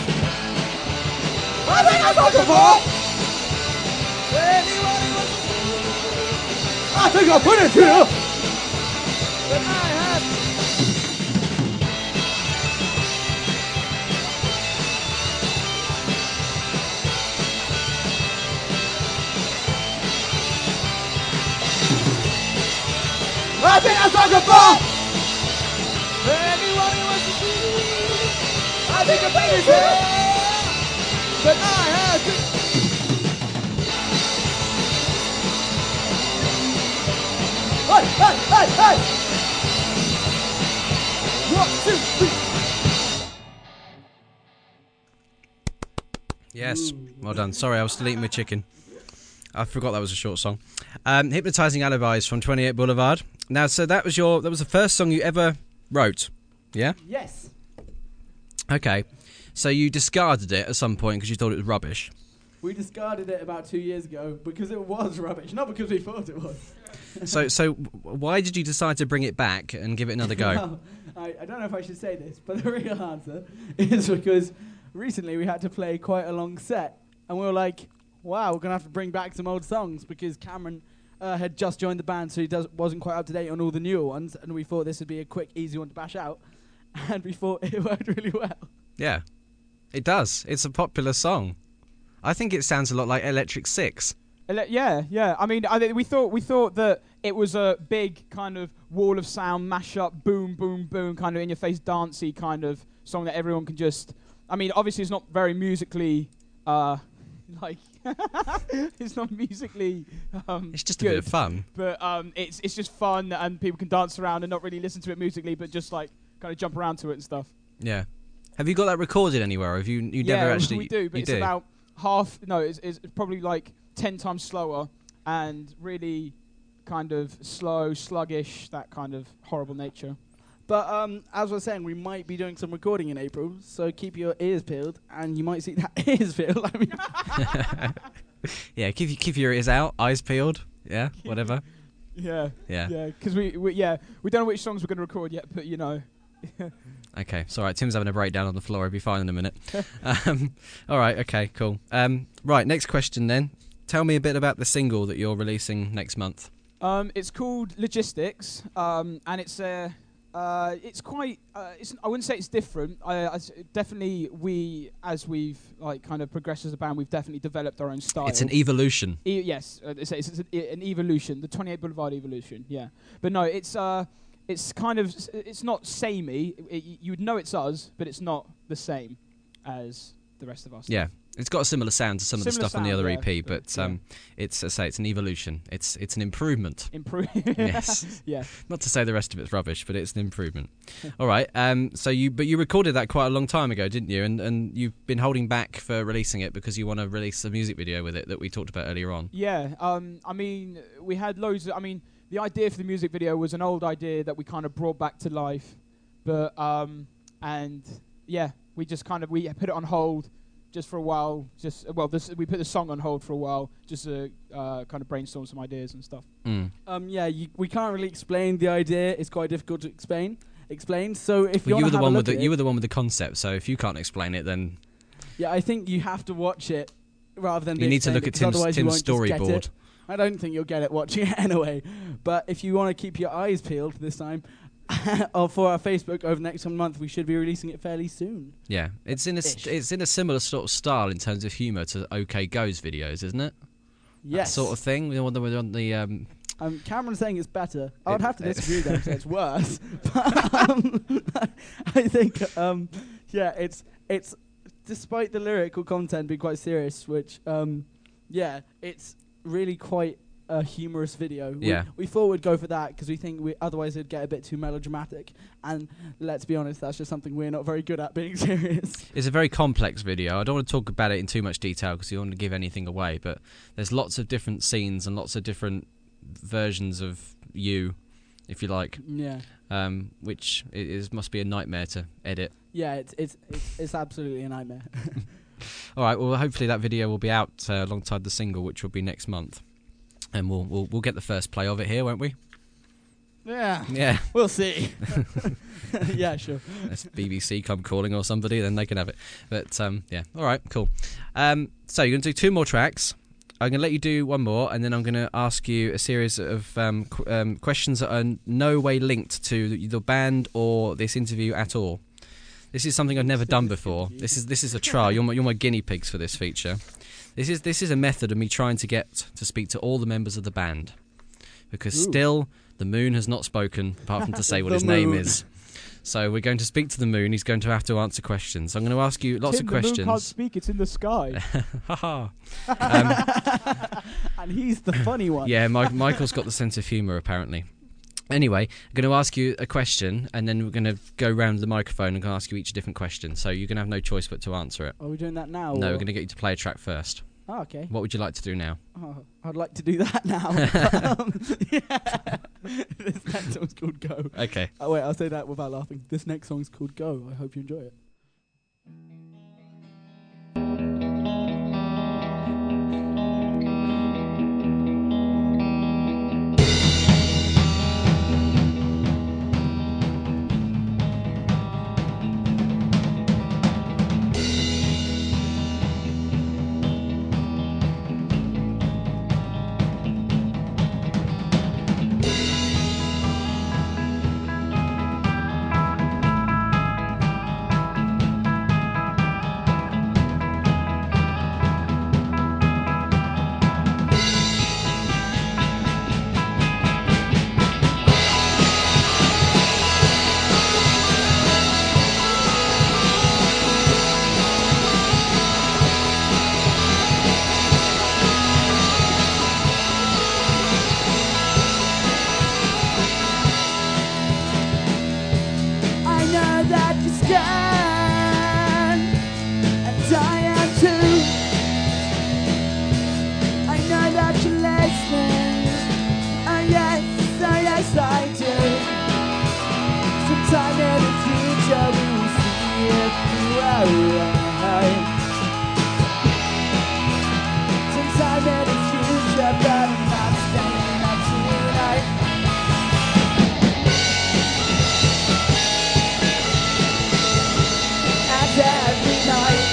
I think I'm fucking for. Anyone who wants to, I think I'll put it here. But I have I think I'm talking about anyone who wants to see. I think I'm better here. but I had to. Hey, hey, hey, hey! One, two, three. Yes, well done. Sorry, I was still eating my chicken. I forgot that was a short song. Um, Hypnotising Alibis from twenty-eight Boulevard. Now, so that was your that was the first song you ever wrote, yeah? Yes. Okay, so you discarded it at some point because you thought it was rubbish. We discarded it about two years ago because it was rubbish, not because we thought it was. So, so why did you decide to bring it back and give it another go? Well, I, I don't know if I should say this, but the real answer is because recently we had to play quite a long set, and we were like, wow, we're going to have to bring back some old songs because Cameron uh, had just joined the band, so he does, wasn't quite up to date on all the newer ones, and we thought this would be a quick, easy one to bash out, and we thought it worked really well. Yeah, it does. It's a popular song. I think it sounds a lot like Electric Six. Ele- yeah, yeah. I mean, I th- we thought we thought that it was a big kind of wall of sound mashup, boom, boom, boom, kind of in your face, dancey kind of song that everyone can just. I mean, obviously, it's not very musically, uh, like, it's not musically. Um, it's just a good, bit of fun, but um, it's it's just fun, and people can dance around and not really listen to it musically, but just like kind of jump around to it and stuff. Yeah. Have you got that recorded anywhere? Or have you you yeah, never actually? we do, but you it's do? about half. No, it's, it's probably like ten times slower and really kind of slow, sluggish, that kind of horrible nature. But um, as I was saying, we might be doing some recording in April, so keep your ears peeled, and you might see that ears peeled. I mean, yeah, keep keep your ears out, eyes peeled. Yeah, whatever. Yeah, yeah, yeah. Because we, we, yeah, we don't know which songs we're going to record yet, but you know. Okay, it's all right. Tim's having a breakdown on the floor. He'll be fine in a minute. um, all right, okay, cool. Um, right, next question then. Tell me a bit about the single that you're releasing next month. Um, it's called Logistics, um, and it's uh, uh, it's quite. Uh, it's, I wouldn't say it's different. I, I, definitely, we as we've like kind of progressed as a band, we've definitely developed our own style. It's an evolution. E- yes, uh, it's, it's, it's an evolution. The twenty-eight Boulevard evolution. Yeah, but no, it's uh, it's kind of it's not samey. It, it, you would know it's us, but it's not the same as the rest of us. Yeah. It's got a similar sound to some similar of the stuff sound, on the other yeah. E P, but um, yeah. it's, I say, it's an evolution. It's it's an improvement. Improve. Yes. Yeah. Not to say the rest of it's rubbish, but it's an improvement. All right. Um. So you, but you recorded that quite a long time ago, didn't you? And and you've been holding back for releasing it because you want to release a music video with it that we talked about earlier on. Yeah. Um. I mean, we had loads of. I mean, the idea for the music video was an old idea that we kind of brought back to life, but um. And yeah, we just kind of we put it on hold. Just for a while, just well, this, we put the song on hold for a while, just to uh, kind of brainstorm some ideas and stuff. Mm. Um, yeah, you, we can't really explain the idea. It's quite difficult to explain. Explain. So if well, you, you were the have one a with look the at you it, were the one with the concept. So if you can't explain it, then yeah, I think you have to watch it rather than you be need to look at explained, Tim's, otherwise you Tim's won't just get storyboard. it. I don't think you'll get it watching it anyway. But if you want to keep your eyes peeled this time. or for our Facebook over the next month, we should be releasing it fairly soon. Yeah, it's in a st- it's in a similar sort of style in terms of humour to OK Go's videos, isn't it? Yes, that sort of thing. The one that we're on the. Um, um, Cameron's saying it's better. I would it, have to disagree though, so it's worse. But um, I think, um, yeah, it's it's despite the lyrical content being quite serious, which um, yeah, it's really quite. A humorous video. Yeah. We, we thought we'd go for that because we think we otherwise it'd get a bit too melodramatic. And let's be honest, that's just something we're not very good at, being serious. It's a very complex video. I don't want to talk about it in too much detail because you don't want to give anything away. But there's lots of different scenes and lots of different versions of you, if you like. Yeah. Um, which it is must be a nightmare to edit. Yeah, it's it's it's, it's absolutely a nightmare. All right. Well, hopefully that video will be out uh, alongside the single, which will be next month. And we'll we'll we'll get the first play of it here, won't we? Yeah. Yeah. We'll see. Yeah, sure. That's B B C come calling or somebody, then they can have it. But um, yeah. All right. Cool. Um, so you're going to do two more tracks. I'm going to let you do one more, and then I'm going to ask you a series of um, qu- um, questions that are no way linked to the band or this interview at all. This is something I've never done before. This is this is a trial. You're my, you're my guinea pigs for this feature. This is this is a method of me trying to get to speak to all the members of the band, because Ooh. still the moon has not spoken apart from to say what The his name moon. is. So we're going to speak to the moon. He's going to have to answer questions. I'm going to ask you lots Tim, of the questions. moon can't speak, it's in the sky. Haha. um, And he's the funny one. yeah, Mike, Michael's got the sense of humour, apparently. Anyway, I'm going to ask you a question, and then we're going to go round the microphone and going to ask you each a different question. So you're going to have no choice but to answer it. Are we doing that now? No, or? we're going to get you to play a track first. Oh, okay. What would you like to do now? Oh, I'd like to do that now. um, yeah. This next song's called Go. Okay. Oh, wait, I'll say that without laughing. This next song's called Go. I hope you enjoy it. I know that you stand, and I am too. I know that you listen, and yes, oh yes I do. Sometime in the future we will see it through. Sometime in the future, but I'm not staying up tonight. And every night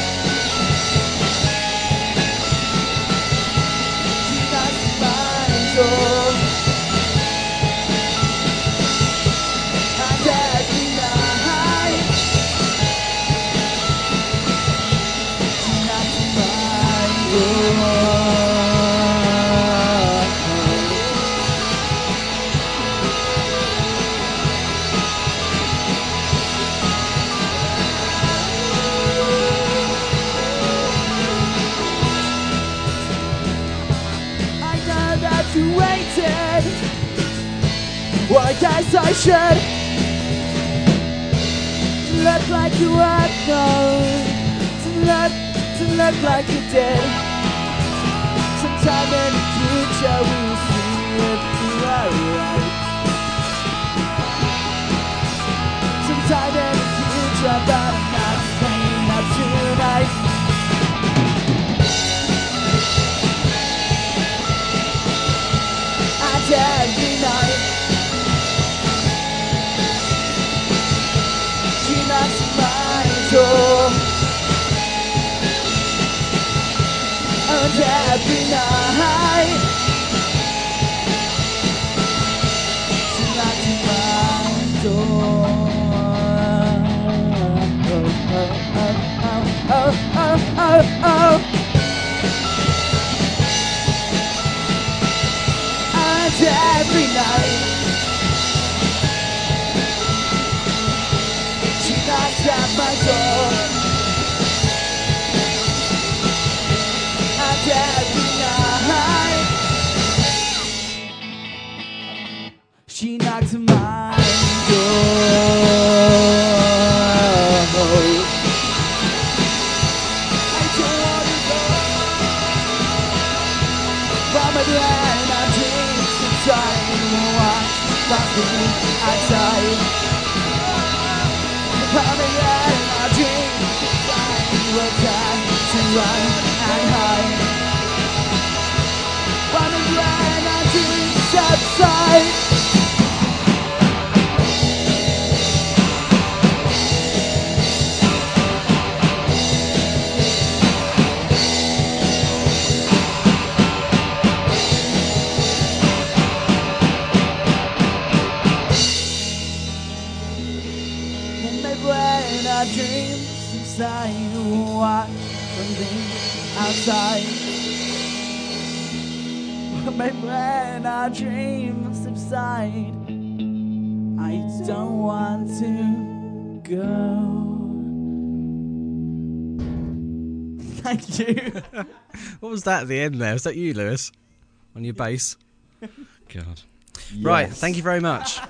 she doesn't mind, oh. And every night she doesn't mind, oh. I know that you waited. Well, I guess I should look like you had known, to look, to look like you did. Sometime in the future we will see if you are right. Sometime in the future, but I'm not staying up tonight. And every night she knocks my door. And every night she knocks my door. Oh, oh, oh, oh, oh, oh. And every night she knocks at my door. And every night she knocks at my door. I don't wanna go, but my brain I dream inside, watch something outside. Coming in my dreams, inside will time to run and hide. Running when I dreams outside. When I dreams inside, watch something outside. Maybe when I dream subside, I don't want to go. Thank you. What was that at the end there? Was that you, Lewis? On your bass? God. Right, Yes. thank you very much.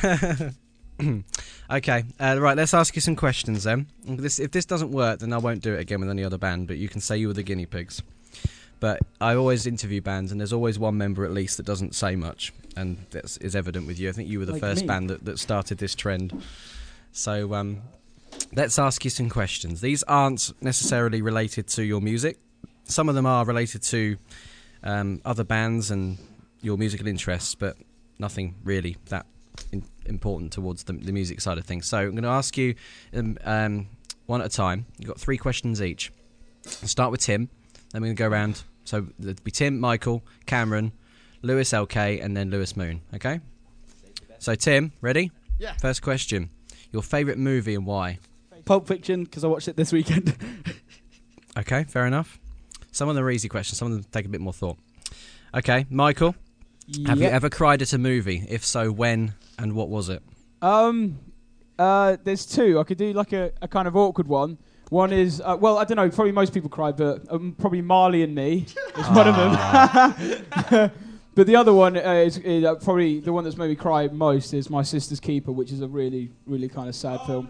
Okay, uh, right, let's ask you some questions then. This, if this doesn't work, then I won't do it again with any other band, but you can say you were the guinea pigs. But I always interview bands, and there's always one member at least that doesn't say much, and that is evident with you. I think you were the Like first me. band that, that started this trend. So um, let's ask you some questions. These aren't necessarily related to your music. Some of them are related to um, other bands and your musical interests, but nothing really that in, important towards the, the music side of things. So I'm going to ask you um, um, one at a time. You've got three questions each. I'll start with Tim. Then we're going to go around. So it'll be Tim, Michael, Cameron, Lewis L K, and then Lewis Moon. Okay? So Tim, ready? Yeah. First question. Your favourite movie and why? Pulp Fiction, because I watched it this weekend. Okay, fair enough. Some of them are easy questions. Some of them take a bit more thought. Okay, Michael. Have you Yep. ever cried at a movie? If so, when and what was it? Um, uh, there's two. I could do like a, a kind of awkward one. One is, uh, well, I don't know, probably most people cry, but um, probably Marley and Me is one of them. But the other one uh, is, is uh, probably the one that's made me cry most is My Sister's Keeper, which is a really, really kind of sad film.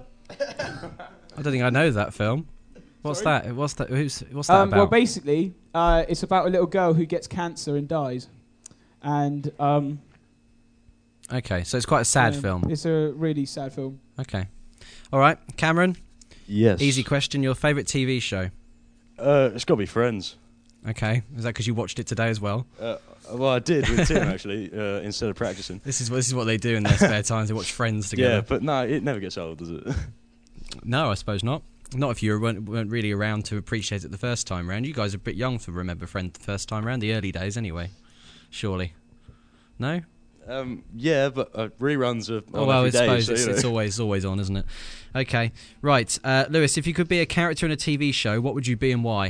I don't think I know that film. What's Sorry? that? What's that? Who's? What's that Um, about? well, basically, uh, it's about a little girl who gets cancer and dies. And um, Okay, so it's quite a sad um, film. It's a really sad film. Okay. All right, Cameron? Yes. Easy question. Your favourite T V show? Uh, it's got to be Friends. Okay. Is that because you watched it today as well? Uh, well, I did with Tim, actually, uh, instead of practicing. This is, this is what they do in their spare time. They watch Friends together. Yeah, but no, it never gets old, does it? No, I suppose not. Not if you weren't, weren't really around to appreciate it the first time round. You guys are a bit young to remember Friends the first time round, the early days anyway. Surely. No? Um, yeah, but uh, reruns are on Oh, well, I every day, suppose so, it's, you know. it's always always on, isn't it? Okay, right. Uh, Lewis, if you could be a character in a T V show, what would you be and why?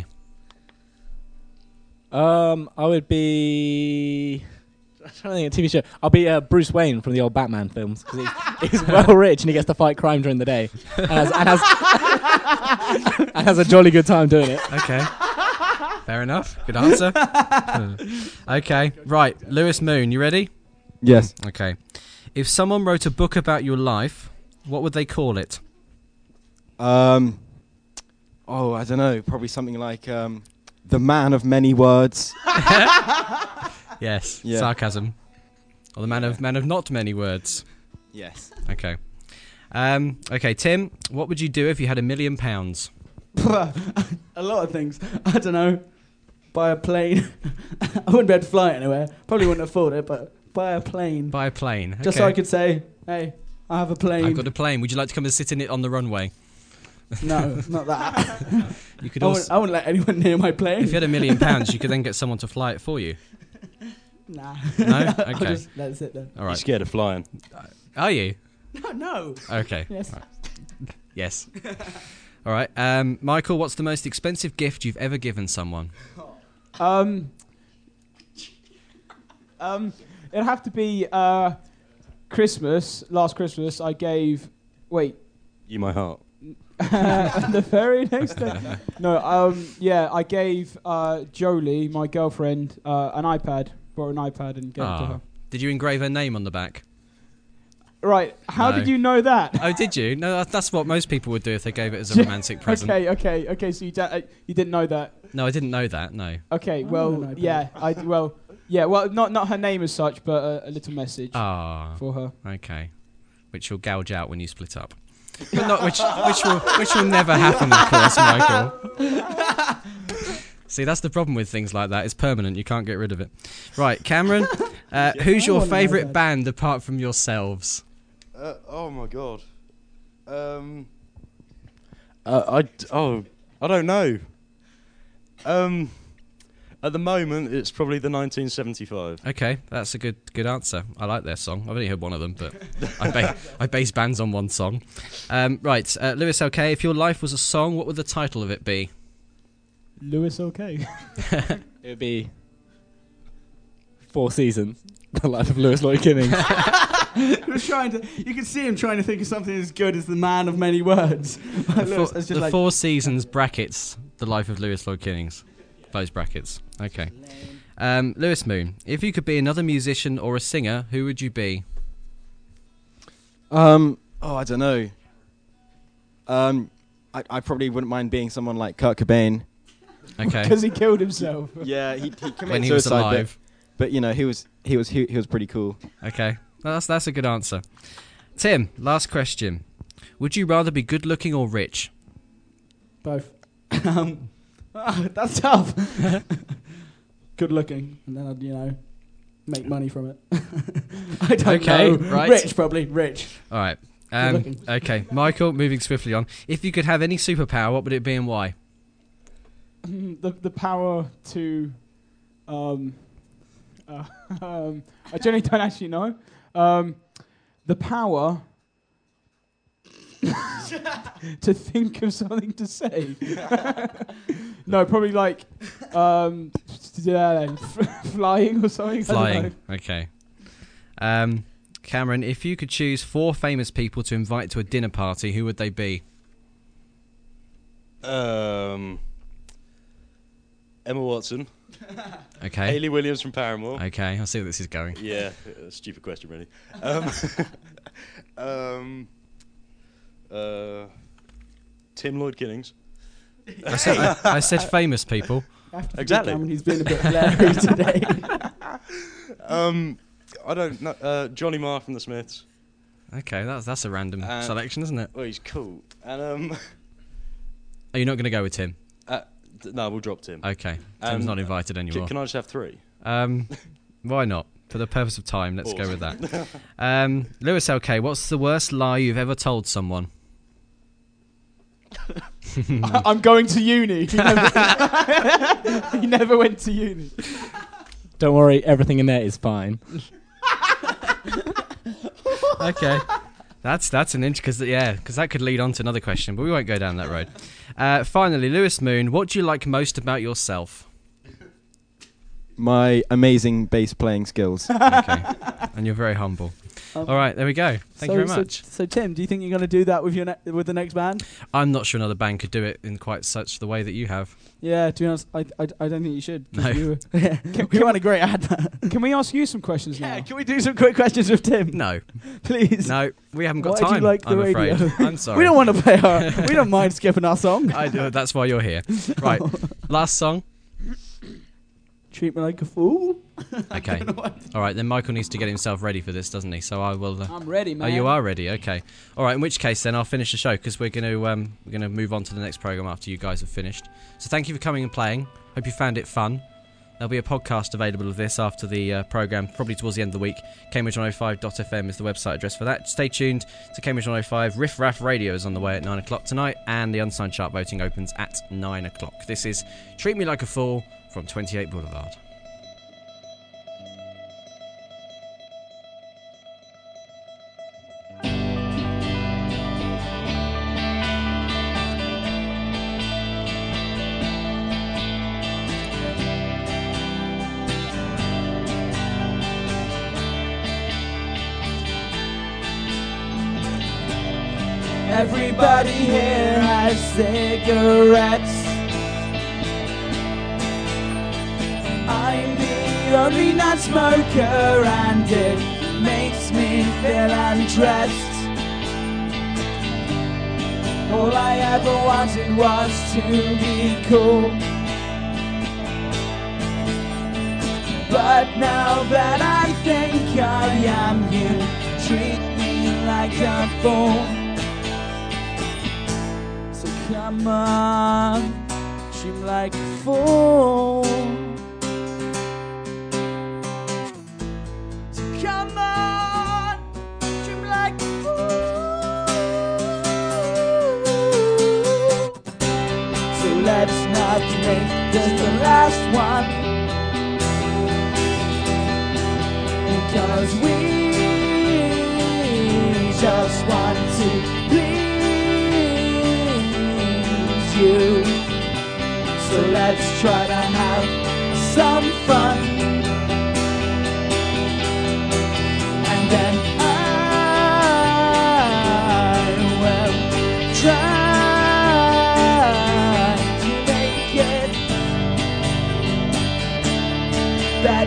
Um, I would be. I'm trying to think of a T V show. I'll be uh, Bruce Wayne from the old Batman films because he's, he's well rich and he gets to fight crime during the day and has, and, has, and has a jolly good time doing it. Okay. Fair enough. Good answer. Okay, right. Lewis Moon, you ready? Yes. Okay. If someone wrote a book about your life, what would they call it? Um. Oh, I don't know. Probably something like um, The Man of Many Words. Yes. Yeah. Sarcasm. Or the man of man of not many words. Yes. Okay. Um, okay, Tim, what would you do if you had a million pounds? A lot of things. I don't know. Buy a plane. I wouldn't be able to fly it anywhere. Probably wouldn't afford it, but buy a plane. Buy a plane. Just so okay. I could say, hey, I have a plane. I've got a plane. Would you like to come and sit in it on the runway? No, not that. You could I, also, wouldn't, I wouldn't let anyone near my plane. if you had a million pounds, you could then get someone to fly it for you. Nah. No? I'll Okay. just let it sit there. All right. You're scared of flying. Are you? No, no. Okay. Yes. All right. Yes. All right. Um, Michael, what's the most expensive gift you've ever given someone? Um, um, it'd have to be uh, Christmas. Last Christmas, I gave. Wait, You my heart. the very next day. No, um, yeah, I gave uh, Jolie, my girlfriend, uh, an iPad. Bought an iPad and gave it to Ah. her. Did you engrave her name on the back? Right. How No. did you know that? Oh, did you? No, that- that's what most people would do if they gave it as a romantic present. Okay, okay, okay. So you, da- uh, you didn't know that. No, I didn't know that. No. Okay, Oh, well, no, yeah, I d- well, yeah, well, not not her name as such, but a, a little message Ah. for her. Okay. Which you'll gouge out when you split up. But not which which will which will never happen, of course, Michael. See, that's the problem with things like that. It's permanent. You can't get rid of it. Right, Cameron. Uh, who's I your wanna know favourite that. band apart from yourselves? Uh, oh my god. Um. Uh, I d- oh I don't know. Um. At the moment, it's probably the nineteen seventy-five. Okay, that's a good good answer. I like their song. I've only heard one of them, but I, ba- I base bands on one song. Um, right, uh, Lewis L K, if your life was a song, what would the title of it be? Lewis, okay. It would be Four Seasons, The Life of Lewis Lloyd Kinnings. He was trying to. You could see him trying to think of something as good as the man of many words. The, Lewis, four, it's just the like, Four Seasons brackets, the life of Lewis Lloyd Kinnings. Close brackets. Okay. Um, Lewis Moon, if you could be another musician or a singer, who would you be? Um. Oh, I don't know. Um, I, I probably wouldn't mind being someone like Kurt Cobain. Okay. Because he killed himself. Yeah, he, he committed When he was suicide, alive. But, but you know, he was he was he, he was pretty cool. Okay, well, that's that's a good answer. Tim, last question: would you rather be good looking or rich? both. um, oh, that's tough. Good looking, and then I'd, you know, make money from it. I don't okay, know. Right. Rich, probably. Rich. All right. Um, Good looking. okay, Michael, moving swiftly on. If you could have any superpower, what would it be and why? the the power to um uh, um I generally don't actually know um the power to think of something to say. No, probably like um yeah, f- flying or something. I don't Flying. know. Okay. Um, Cameron, if you could choose four famous people to invite to a dinner party, who would they be? Um, Emma Watson. Okay. Hayley Williams from Paramore. Okay, I see where this is going. Yeah, uh, stupid question, really. Um, um, uh, Tim Lloyd Kinnings. I said, I, I said famous people. I have to forgive Exactly. Cameron, he's been a bit blurry today. um, I don't know. Uh, Johnny Marr from the Smiths. Okay, that's that's a random Uh, selection, isn't it? Well, he's cool. And um, Are you not going to go with Tim? uh, d- no, we'll drop Tim. Okay, Tim's Um, not invited c- anymore. Can I just have three? Um, why not? For the purpose of time, let's go with Awesome. that. Um, Lewis L K, what's the worst lie you've ever told someone? I'm going to uni. He never, he never went to uni. Don't worry, everything in there is fine. Okay, that's that's an inch because yeah, because that could lead on to another question, but we won't go down that road. Uh, finally, Lewis Moon, what do you like most about yourself? My amazing bass playing skills. Okay, and you're very humble. Um, All right, there we go. Thank so, you very so- much. So, Tim, do you think you're going to do that with your ne- with the next band? I'm not sure another band could do it in quite such the way that you have. Yeah, to be honest, I, I, I don't think you should. 'cause No. You were, yeah, we want a great advert. Can we ask you some questions now? Yeah, can we do some quick questions with Tim? No, Please. no, we haven't got Why time. do you like the I'm radio? afraid. I'm sorry. We don't want to play our. We don't mind skipping our song. I do. That's why you're here. Right, last song. Treat me like a fool. Okay. All right, then Michael needs to get himself ready for this, doesn't he? So I will. Uh, I'm ready, man. Oh, you are ready. Okay. All right. In which case, then I'll finish the show because we're going to um, we're going to move on to the next program after you guys have finished. So thank you for coming and playing. Hope you found it fun. There'll be a podcast available of this after the uh, program, probably towards the end of the week. Cambridge one oh five dot f m is the website address for that. Stay tuned to Cambridge one oh five. Riff Raff Radio is on the way at nine o'clock tonight, and the Unsigned Chart voting opens at nine o'clock. This is Treat Me Like a Fool from twenty-eight Boulevard. Everybody here has cigarettes. I'm the only non-smoker and it makes me feel undressed. All I ever wanted was to be cool. But now that I think I am, you treat me like a fool. Come on, treat me like a fool. So come on, treat me like a fool. So let's not make this the last one, because we just want to you. So let's try to have some fun, and then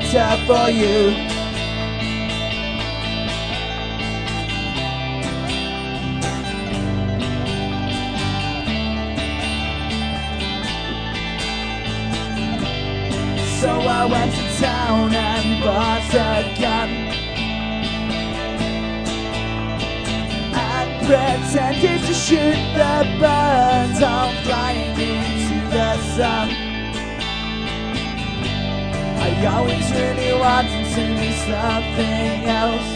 better for you. So I went to town and bought a gun and pretended to shoot the birds all flying into the sun. I always really wanted to be something else,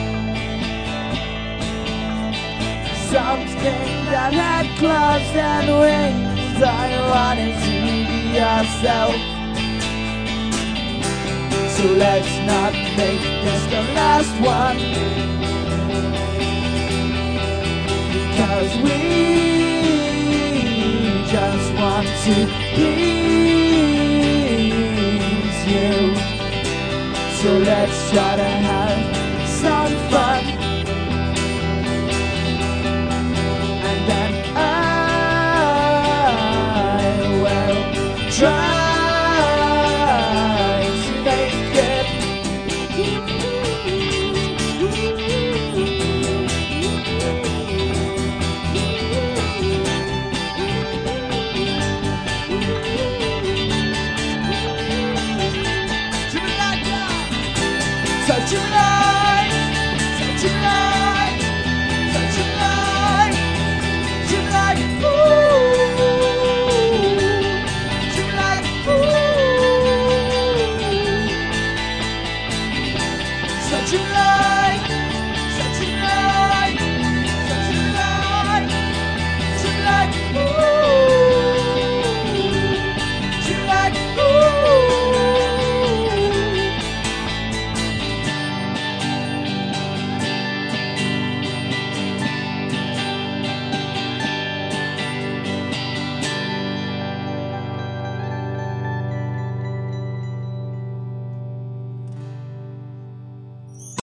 something that had claws and wings. I wanted to be yourself. So let's not make this the last one, because we just want to please you. So let's try to have some fun.